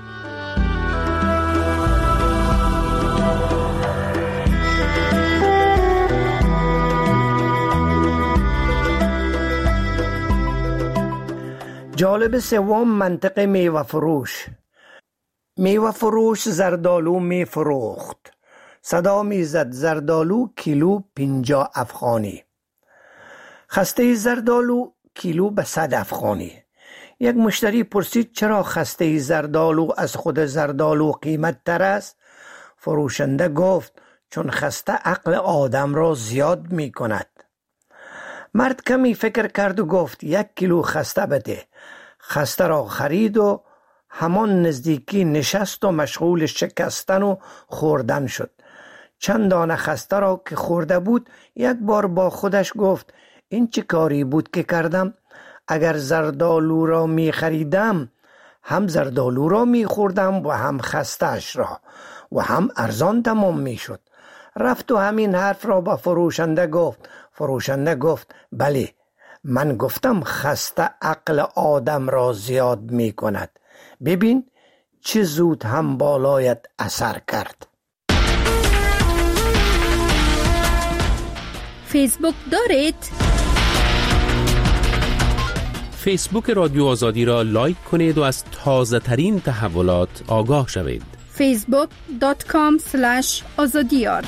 جالب سوم منطق میوه فروش. میوه فروش زردالو می فروخت. صدا می زد زردالو کیلو 50 افغانی. خسته زردالو کیلو به 100 افغانی. یک مشتری پرسید چرا خسته زردالو از خود زردالو قیمت تر است؟ فروشنده گفت چون خسته عقل آدم را زیاد می کند. مرد کمی فکر کرد و گفت 1 کیلو خسته بده. خسته را خرید و همان نزدیکی نشست و مشغول شکستن و خوردن شد. چند دانه خسته را که خورده بود یک بار با خودش گفت این چه کاری بود که کردم؟ اگر زردالو را می خریدم هم زردالو را می خوردم و هم خسته‌اش را و هم ارزان تمام می شد. رفت و همین حرف را با فروشنده گفت. فروشنده گفت بله، من گفتم خسته عقل آدم را زیاد می کند. ببین چه زود هم بالایت اثر کرد. فیسبوک دارید؟ فیسبوک رادیو آزادی را لایک کنید و از تازه ترین تحولات آگاه شوید. facebook.com/azadiyar.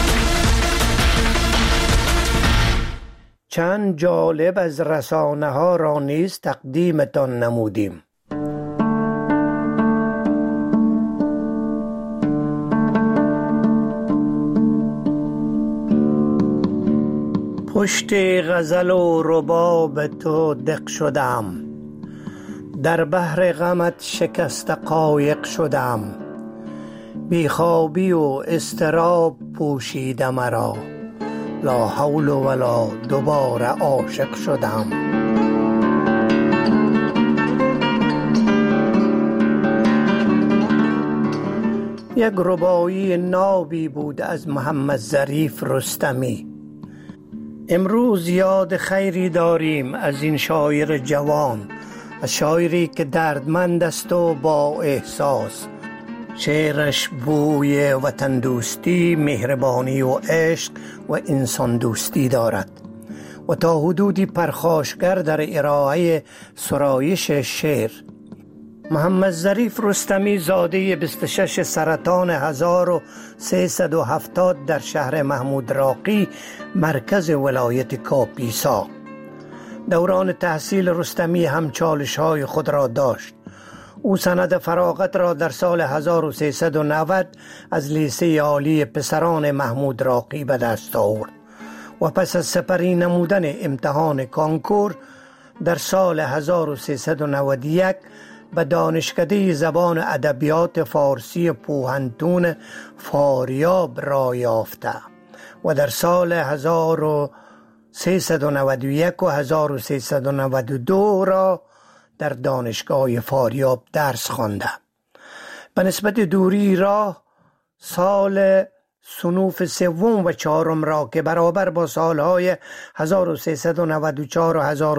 چند جالب از رسانه ها را نیز تقدیمتان نمودیم. پشت غزل و رباب تو دق شدم، در بحر غمت شکست قایق شدم. بیخوابی و اضطراب پوشیده مرا، لا حول ولا دوباره عاشق شدم. یک ربایی نابی بود از محمد ظریف رستمی. امروز یاد خیری داریم از این شاعر جوان. از شاعری که دردمند است و با احساس. شعرش بوی وطن دوستی، مهربانی و عشق و انسان دوستی دارد و تا حدودی پرخاشگر در ارائه سرایش شعر. محمد ظریف رستمی زاده 26 سرطان 1370 در شهر محمود راقی مرکز ولایت کاپیسا. دوران تحصیل رستمی هم چالش‌های خود را داشت. او سند فراغت را در سال 1390 از لیسه عالی پسران محمود راقی به دست آورد و پس از سپری نمودن امتحان کانکور در سال 1391 به دانشکده زبان ادبیات فارسی پوهنتون فاریاب راه یافته و در سال 1391 و 1392 را در دانشگاه فاریاب درس خوانده. به نسبت دوری راه سال صنوف سوم و چهارم را که برابر با سالهای 1394 و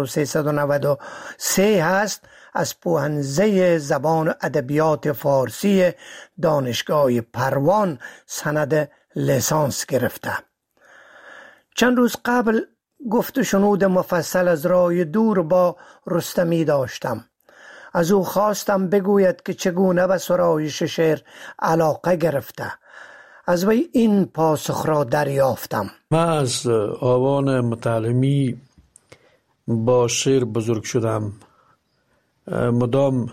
1393 هست از پوهنزه زبان و ادبیات فارسی دانشگاه پروان سند لیسانس گرفته. چند روز قبل گفت و شنود مفصل از راه دور با رستمی داشتم. از او خواستم بگوید که چگونه به سرایش شعر علاقه گرفته. از وی این پاسخ را دریافتم: من از آوان متعلمی با شعر بزرگ شدم. مدام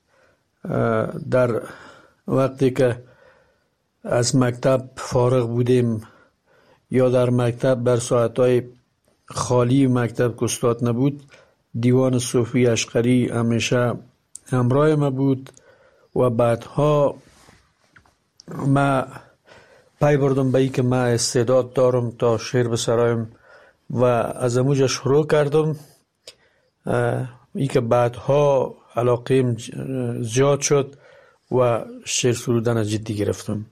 در وقتی که از مکتب فارغ بودیم یا در مکتب بر ساعتهای خالی مکتب که استاد نبود، دیوان صوفی اشقری همیشه همراه ما بود و بعدها ما پای بردم به ای که من استعداد دارم تا شعر بسرایم و از اموجه شروع کردم. ای که بعدها علاقیم زیاد شد و شعر سرودن جدی گرفتم.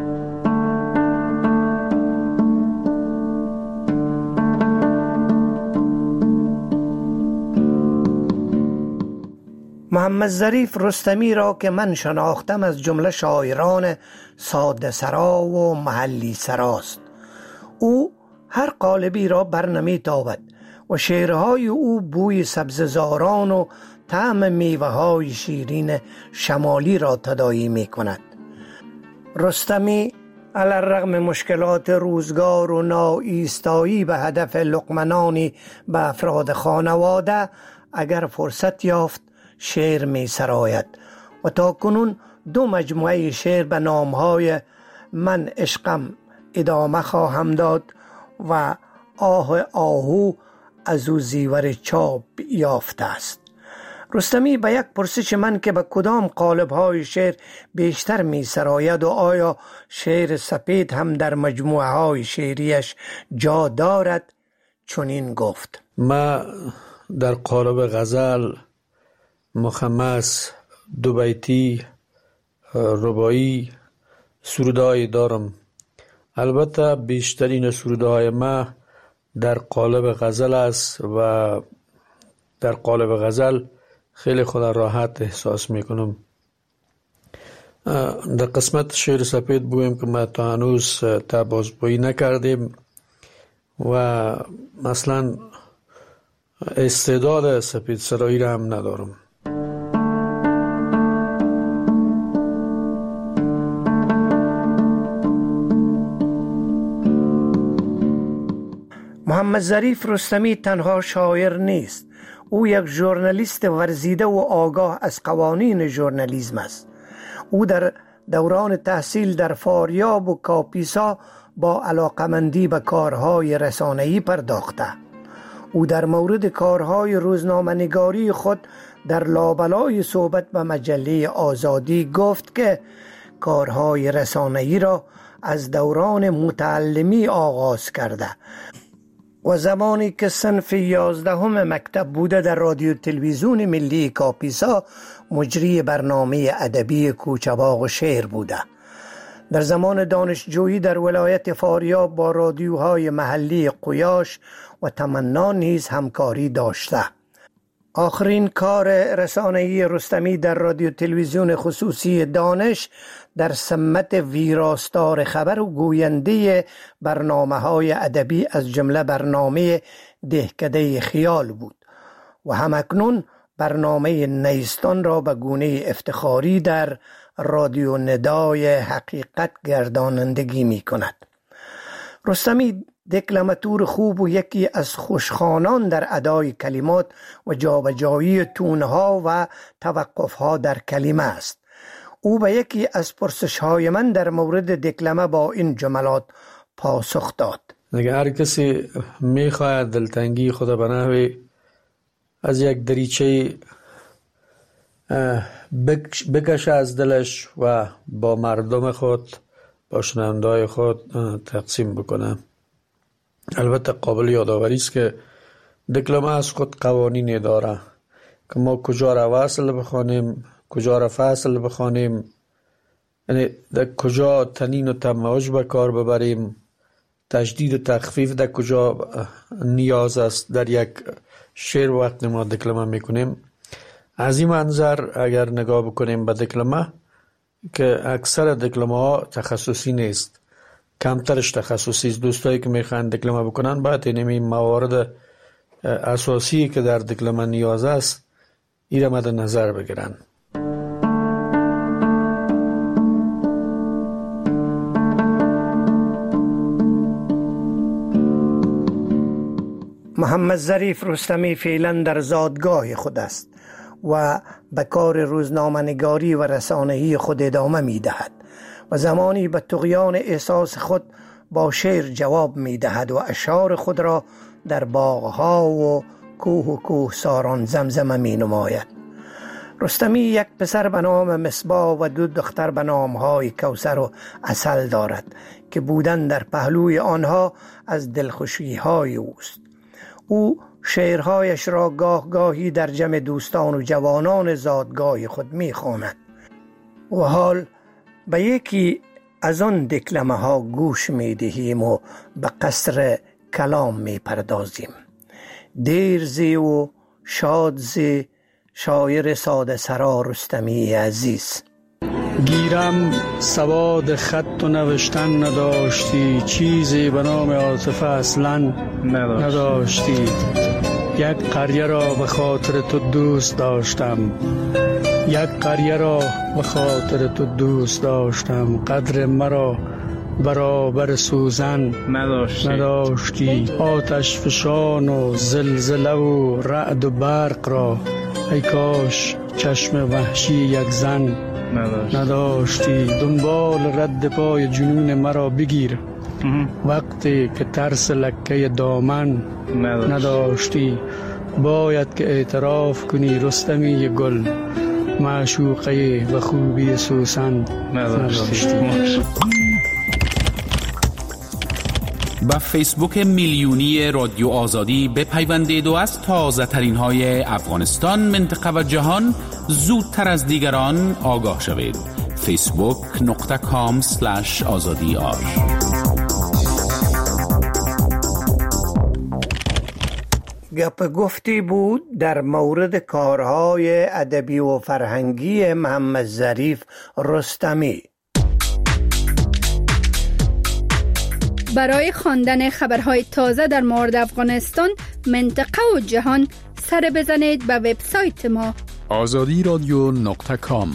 محمد ظریف رستمی را که من شناختم از جمله شاعران ساده سرا و محلی سراست. او هر قالبی را برنمی تابد و شعرهای او بوی سبززاران و طعم میوه های شیرین شمالی را تداعی می کند. رستمی علی الرغم مشکلات روزگار و ناایستایی به هدف لقمه به افراد خانواده اگر فرصت یافت شعر می سراید و تا کنون 2 مجموعه شعر به نامهای من عشقم ادامه خواهم داد و آه آهو از او زیور چاپ یافته است. رستمی به یک پرسش من که به کدام قالب‌های شعر بیشتر می سراید و آیا شعر سپید هم در مجموعه های شعریش جا دارد چنین گفت: ما در قالب غزل، مخمس، 2 بیتی، رباعی سروده‌ای دارم. البته بیشترین سروده‌های ما در قالب غزل است و در قالب غزل خیلی خود راحت احساس میکنم. در قسمت شعر سپید بویم که ما تا هنوز بازگویی نکردیم و اصلا استعداد سپید سرایی را هم ندارم. محمد ظریف رستمی تنها شاعر نیست. او یک ژورنالیست ورزیده و آگاه از قوانین ژورنالیسم است. او در دوران تحصیل در فاریاب و کاپیسا با علاقمندی به کارهای رسانه‌ای پرداخته. او در مورد کارهای روزنامه‌نگاری خود در لابلای صحبت به مجله آزادی گفت که کارهای رسانه‌ای را از دوران متعلمی آغاز کرده و زمانی که صنف 11 مکتب بوده در رادیو تلویزیون ملی کاپیسا مجری برنامه ادبی کوچه‌باغ و شعر بوده. در زمان دانشجویی در ولایت فاریاب با رادیوهای محلی قیاش و تمنا نیز همکاری داشته. آخرین کار رسانه‌ای رستمی در رادیو تلویزیون خصوصی دانش در سمت ویراستار خبر و گوینده برنامه‌های ادبی از جمله برنامه دهکده خیال بود و همکنون برنامه نیستان را به گونه افتخاری در رادیو ندای حقیقت گردانندگی می کند. رستمی دکلماتور خوب و یکی از خوشخوانان در ادای کلمات و جابجایی تونها و توقفها در کلمه است. او به یکی از پرسش‌های من در مورد دکلمه با این جملات پاسخ داد: اگر هر کسی میخواهد دلتنگی خود به نحوی از یک دریچه بکشه از دلش و با مردم خود، با شنونده‌های خود تقسیم بکنه. البته قابل یادآوری است که دکلمه از خود قوانینی داره که ما کجا را وصل بخوانیم، کجا را فصل بخوانیم، یعنی در کجا تنین و تموج به کار ببریم، تشدید و تخفیف در کجا نیاز است در یک شعر وقت ما دکلمه میکنیم. از این منظر اگر نگاه بکنیم به دکلمه، که اکثر دکلمه ها تخصصی نیست، کمترش تخصصی است. دوستایی که میخوان دکلمه بکنن باید این موارد اساسی که در دکلمه نیاز است این را مد نظر بگیرن. محمد ظریف رستمی فعلا در زادگاه خود است و به کار روزنامه‌نگاری و رسانه‌ای خود ادامه می‌دهد و زمانی به طغیان احساس خود با شعر جواب می‌دهد و اشعار خود را در باغ‌ها و کوهساران زمزمه می‌نماید. رستمی یک پسر به نام مصباح و دو دختر به نام‌های کوثر و عسل دارد که بودن در پهلوی آنها از دلخوشی‌های اوست. او شعرهایش را گاه گاهی در جمع دوستان و جوانان زادگاه خود می‌خواند و حال به یکی از آن دکلمه ها گوش می‌دهیم و به قصر کلام می‌پردازیم. دیر زی و شاد زی، شاعر ساده سرا رستمی عزیز. گیرم سواد خط و نوشتن نداشتی، چیزی به نام عاطفه اصلا نداشتی. یک قریه را به خاطر تو دوست داشتم، یک قریه را به خاطر تو دوست داشتم. قدر مرا برابر سوزن نداشتی. آتش فشان و زلزله و رعد و برق را ای کاش چشم وحشی یک زن نداشتی. دنبال رد پای جنون مرا بگیر وقتی که ترس لکه دامن نداشتی. باید که اعتراف کنی رستمی گل، معشوقه و خوبی سوسن نداشتی. با فیسبوک میلیونی رادیو آزادی بپیوندید و از تازه ترین های افغانستان، منطقه و جهان زودتر از دیگران آگاه شوید. facebook.com/azadi. گپ گفتی بود در مورد کارهای ادبی و فرهنگی محمد ظریف رستمی. برای خواندن خبرهای تازه در مورد افغانستان، منطقه و جهان سر بزنید به وبسایت ما azadi.com.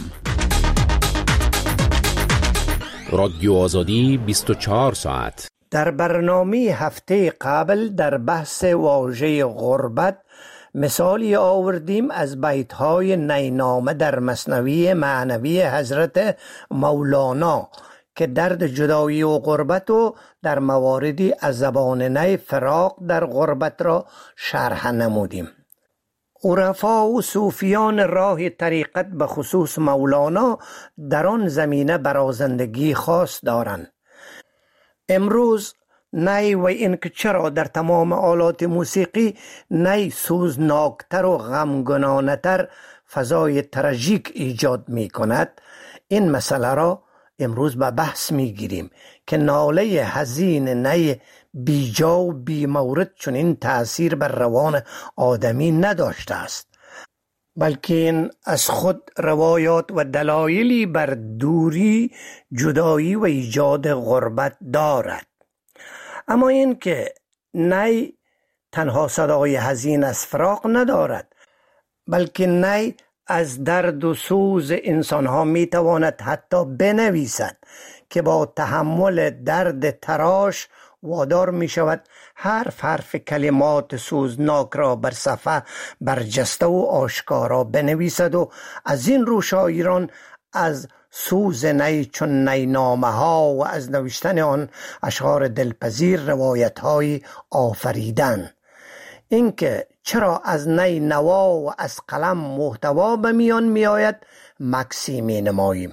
رادیو آزادی 24 ساعت. در برنامه هفته قبل در بحث واژه غربت مثالی آوردیم از بیت‌های نینامه در مثنوی معنوی حضرت مولانا که درد جدایی و غربت و در مواردی از زبان نی فراق در غربت را شرح نمودیم. عرفا و صوفیان راه طریقت به خصوص مولانا در آن زمینه برازندگی خاص دارند. امروز نی و این که چرا در تمام آلات موسیقی نی سوزناکتر و غمگنانه‌تر فضای تراژیک ایجاد می کند، این مسئله را امروز به بحث می گیریم که ناله حزین نی بیجا و بی مورد چنین تأثیر بر روان آدمی نداشته است. بلکه این از خود روایات و دلایلی بر دوری، جدایی و ایجاد غربت دارد. اما این که نی تنها صدای حزین از فراق ندارد، بلکه نی از درد و سوز انسانها می تواند حتی بنویسد که با تحمل درد تراش وادار می شود حرف کلمات سوزناک را بر صفحه برجسته و آشکارا بنویسد و از این رو شاعران از سوز نی چون نی نامه ها و از نوشتن آن اشعار دلپذیر روایت های آفریدن. اینکه چرا از نی نوا و از قلم محتوا به میان می آید مکسی می نماییم.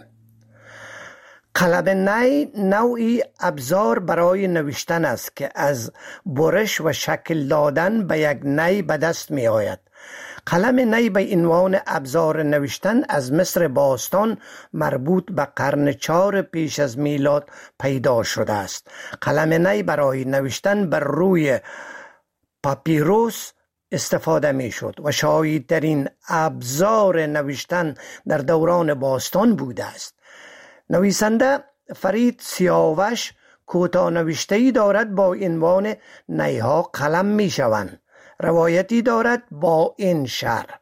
قلم نی نوعی ابزار برای نوشتن است که از برش و شکل دادن به یک نی به دست می آید. قلم نی به عنوان ابزار نوشتن از مصر باستان مربوط به قرن 4 پیش از میلاد پیدا شده است. قلم نی برای نوشتن بر روی پاپیروس استفاده می شد و شایع‌ترین ابزار نوشتن در دوران باستان بوده است. نویسنده فرید سیاوش کوتاه نوشته‌ای دارد با عنوان نیها قلم می شوند. روایتی دارد با این شرح: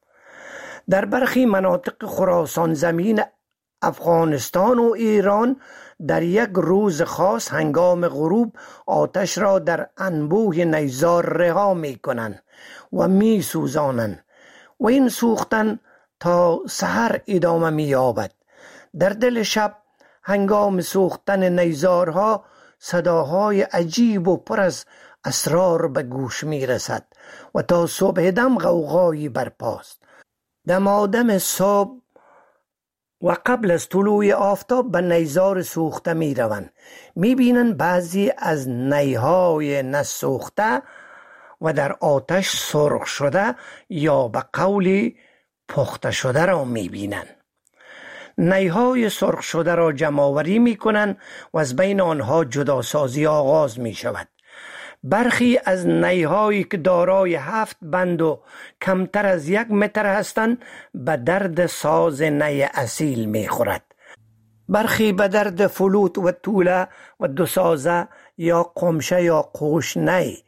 در برخی مناطق خراسان زمین افغانستان و ایران در یک روز خاص هنگام غروب آتش را در انبوه نیزار رها می کنند و می سوزانند و این سوختن تا سحر ادامه می یابد. در دل شب هنگام سوختن نیزارها صداهای عجیب و پر از اسرار به گوش می رسد و تا صبح دم غوغایی برپاست. دمادم صبح و قبل از طلوع آفتاب به نیزار سوخته می روند. می بینند بعضی از نیهای نسوخته و در آتش سرخ شده یا به قولی پخته شده را می بینند. نیهای سرخ شده را جمع‌آوری می کنند و از بین آنها جداسازی آغاز می شود. برخی از نیهایی که دارای 7 بند و کمتر از 1 متر هستند به درد ساز نی اصیل می خورد. برخی به درد فلوت و توله و دوسازه یا قمشه یا قوش نی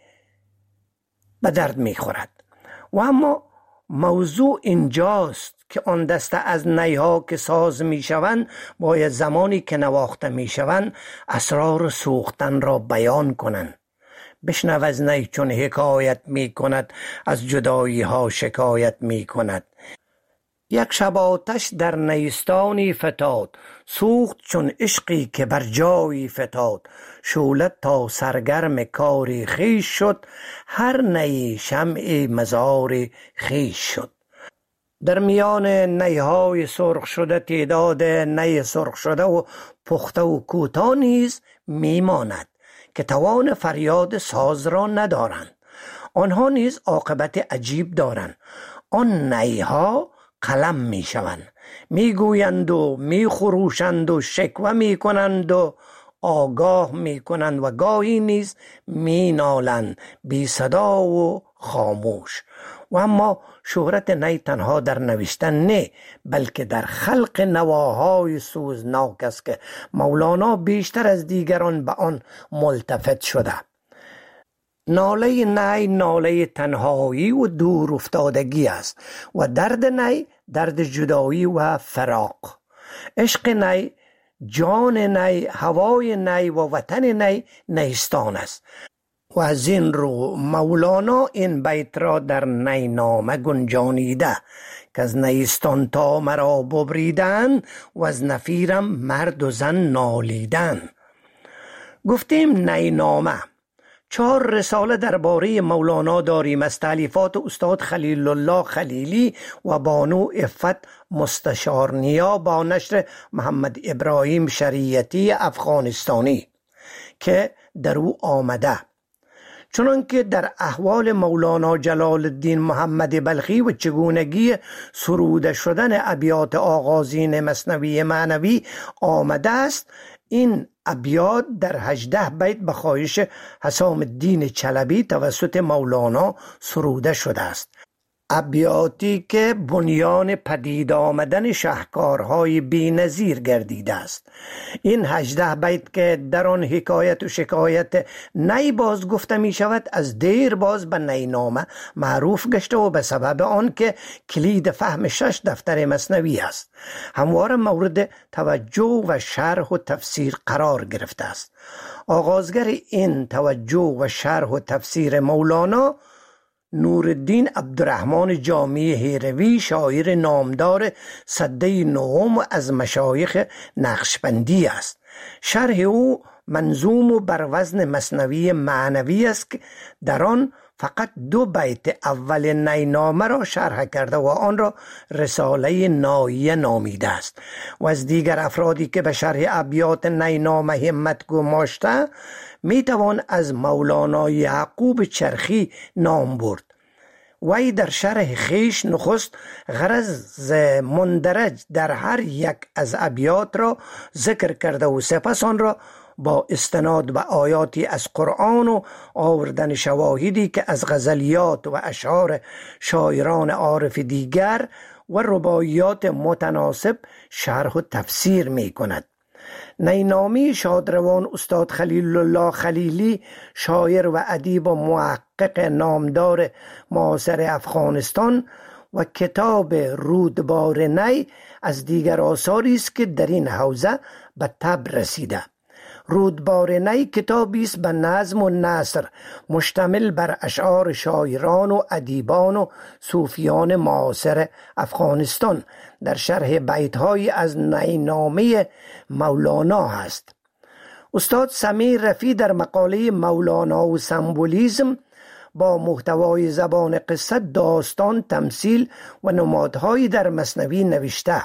به درد می خورد. و اما موضوع اینجاست که آن دسته از نیها که ساز می شوند باید زمانی که نواخته می شوند اسرار سوختن را بیان کنند. بشنو از نی چون حکایت می کند، از جدایی ها شکایت می کند. یک شب آتش در نیستانی فتاد، سوخت چون عشقی که بر جایی فتاد. شولت تا سرگرم کاری خیش شد، هر نی شمع مزار خیش شد. در میان نیهای سرخ شده تعداد نی سرخ شده و پخته و کوتاه نیز میماند که توان فریاد ساز را ندارند. آنها نیز عاقبت عجیب دارند. آن نیها قلم می شوند، می گویند و می خروشند و شکوه می کنند و آگاه می کنند و گاهی نیز می نالند بی صدا و خاموش. و اما شهرت نی تنها در نوشتن نه، بلکه در خلق نواهای سوزناک است که مولانا بیشتر از دیگران به آن ملتفت شده. ناله نی ناله تنهایی و دور افتادگی است و درد نی درد جدایی و فراق. عشق نی، جان نی، هوای نی و وطن نی نیستان است. و از این رو مولانا این بیت را در نی نامه گنجانیده که از نیستان تا مرا ببریدن و از نفیرم مرد و زن نالیدن. گفتیم نی نامه 4 رساله درباره مولانا داریم از تالیفات استاد خلیل الله خلیلی و بانو عفت مستشارنیا با نشر محمد ابراهیم شریعتی افغانستانی که در او آمده. چنانکه در احوال مولانا جلال الدین محمد بلخی و چگونگی سروده شدن ابیات آغازین مثنوی معنوی آمده است، این ابیات در 18 بیت به خواهش حسام الدین چلبی توسط مولانا سروده شده است. ابیاتی که بنیان پدید آمدن شهکارهای بی‌نظیر گردیده است. این 18 بیت که در آن حکایت و شکایت نی باز گفته می شود از دیر باز به نی نامه معروف گشته و به سبب آن که کلید فهم 6 دفتر مثنوی است همواره مورد توجه و شرح و تفسیر قرار گرفته است. آغازگر این توجه و شرح و تفسیر مولانا نورالدین عبدالرحمن جامی هیروی، شاعر نامدار سده نهم از مشایخ نقشبندی است. شرح او منظوم و بر وزن مثنوی معنوی است که در آن فقط 2 بیت اول نینامه را شرح کرده و آن را رساله ناییه نامیده است و از دیگر افرادی که به شرح ابیات نینامه همت گماشته می توان از مولانا یعقوب چرخی نام برد. وی در شرح خیش نخست غرض مندرج در هر یک از ابیات را ذکر کرده و سپس آن را با استناد به آیاتی از قرآن و آوردن شواهدی که از غزلیات و اشعار شاعران عارف دیگر و رباعیات متناسب شرح و تفسیر می کند. نینامی شادروان استاد خلیل الله خلیلی، شاعر و ادیب و محقق نامدار معاصر افغانستان، و کتاب رودبار نی از دیگر آثاری است که در این حوزه به طبع رسیده. رودبار نی کتابی است به نظم و نثر مشتمل بر اشعار شاعران و ادیبان و صوفیان معاصر افغانستان در شرح بیت‌های از نینامه مولانا است. استاد سمیر رفیع در مقاله مولانا و سمبولیسم با محتوای زبان قصه، داستان، تمثیل و نمادهایی در مثنوی نوشته.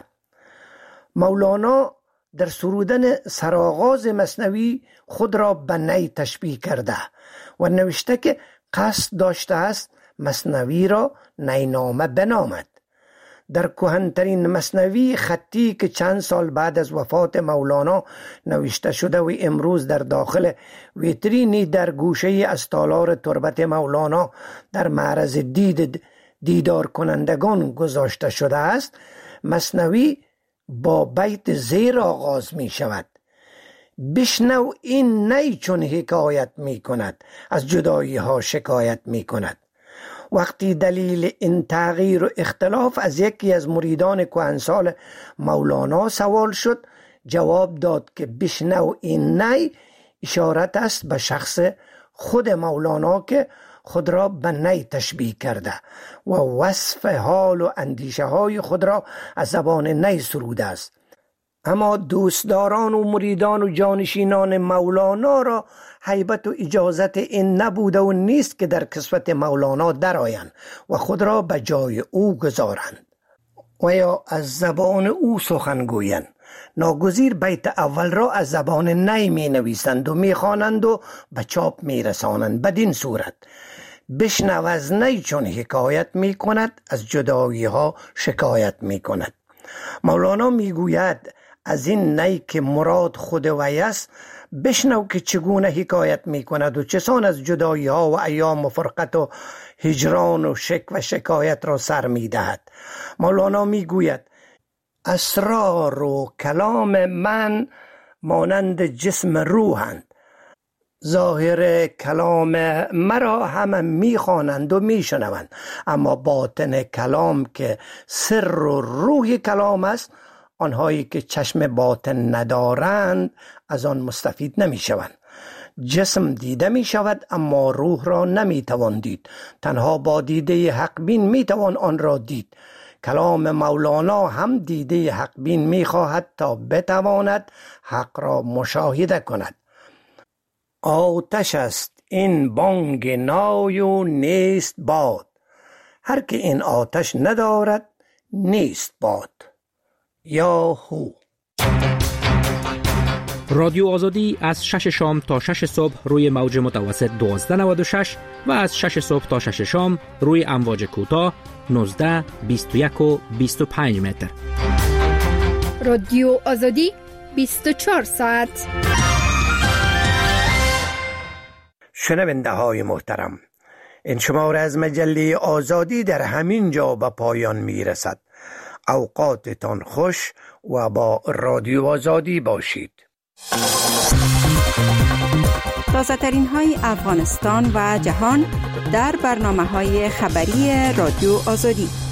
مولانا در سرودن سرآغاز مثنوی خود را به نی تشبیه کرده و نوشته که قصد داشته است مثنوی را نینامه بنامد. در کهن‌ترین مثنوی خطی که چند سال بعد از وفات مولانا نوشته شده و امروز در داخل ویترینی در گوشه از تالار تربت مولانا در معرض دیدار کنندگان گذاشته شده است، مثنوی با بیت زیر آغاز می شود: بشنو این نی چون حکایت می کند، از جدایی ها شکایت می کند. وقتی دلیل این تغییر و اختلاف از یکی از مریدان کهنسال مولانا سوال شد، جواب داد که بشنو این نی اشارت است به شخص خود مولانا که خود را به نی تشبیه کرده و وصف حال و اندیشه های خود را از زبان نی سروده است. اما دوستداران و مریدان و جانشینان مولانا را هیبت و اجازت این نبوده و نیست که در کسوت مولانا درآیند و خود را به جای او گذارند و یا از زبان او سخن گویند. ناگزیر بیت اول را از زبان نی می نویسند و می خوانند و به چاپ می رسانند. بدین صورت بشنو از نی چون حکایت می کند، از جدایی ها شکایت می کند. مولانا می گوید از این نی که مراد خود وی است بشنو که چگونه حکایت می کند و چسان از جدایی ها و ایام و فرقت و هجران و شک و شکایت را سر می دهد. مولانا می گوید اسرار و کلام من مانند جسم روحند، ظاهر کلام مرا همه میخوانند و میشنوند، اما باطن کلام که سر و روح کلام است، آنهایی که چشم باطن ندارند از آن مستفید نمیشوند. جسم دیده می شود اما روح را نمی توان دید، تنها با دیده حق بین می توان آن را دید. کلام مولانا هم دیده حق بین می خواهد تا بتواند حق را مشاهده کند. آتش است این بانگ نای و نیست باد، هر که این آتش ندارد نیست باد. یا هو. رادیو آزادی از 6 شام تا 6 صبح روی موج متوسط 1296 و از 6 صبح تا 6 شام روی امواج کوتاه 19، 21 و 25 متر. رادیو آزادی 24 ساعت. شنونده های محترم، این شماره از مجله آزادی در همین جا به پایان می رسد. اوقاتتان خوش و با رادیو آزادی باشید. تازه ترین های افغانستان و جهان در برنامه های خبری رادیو آزادی.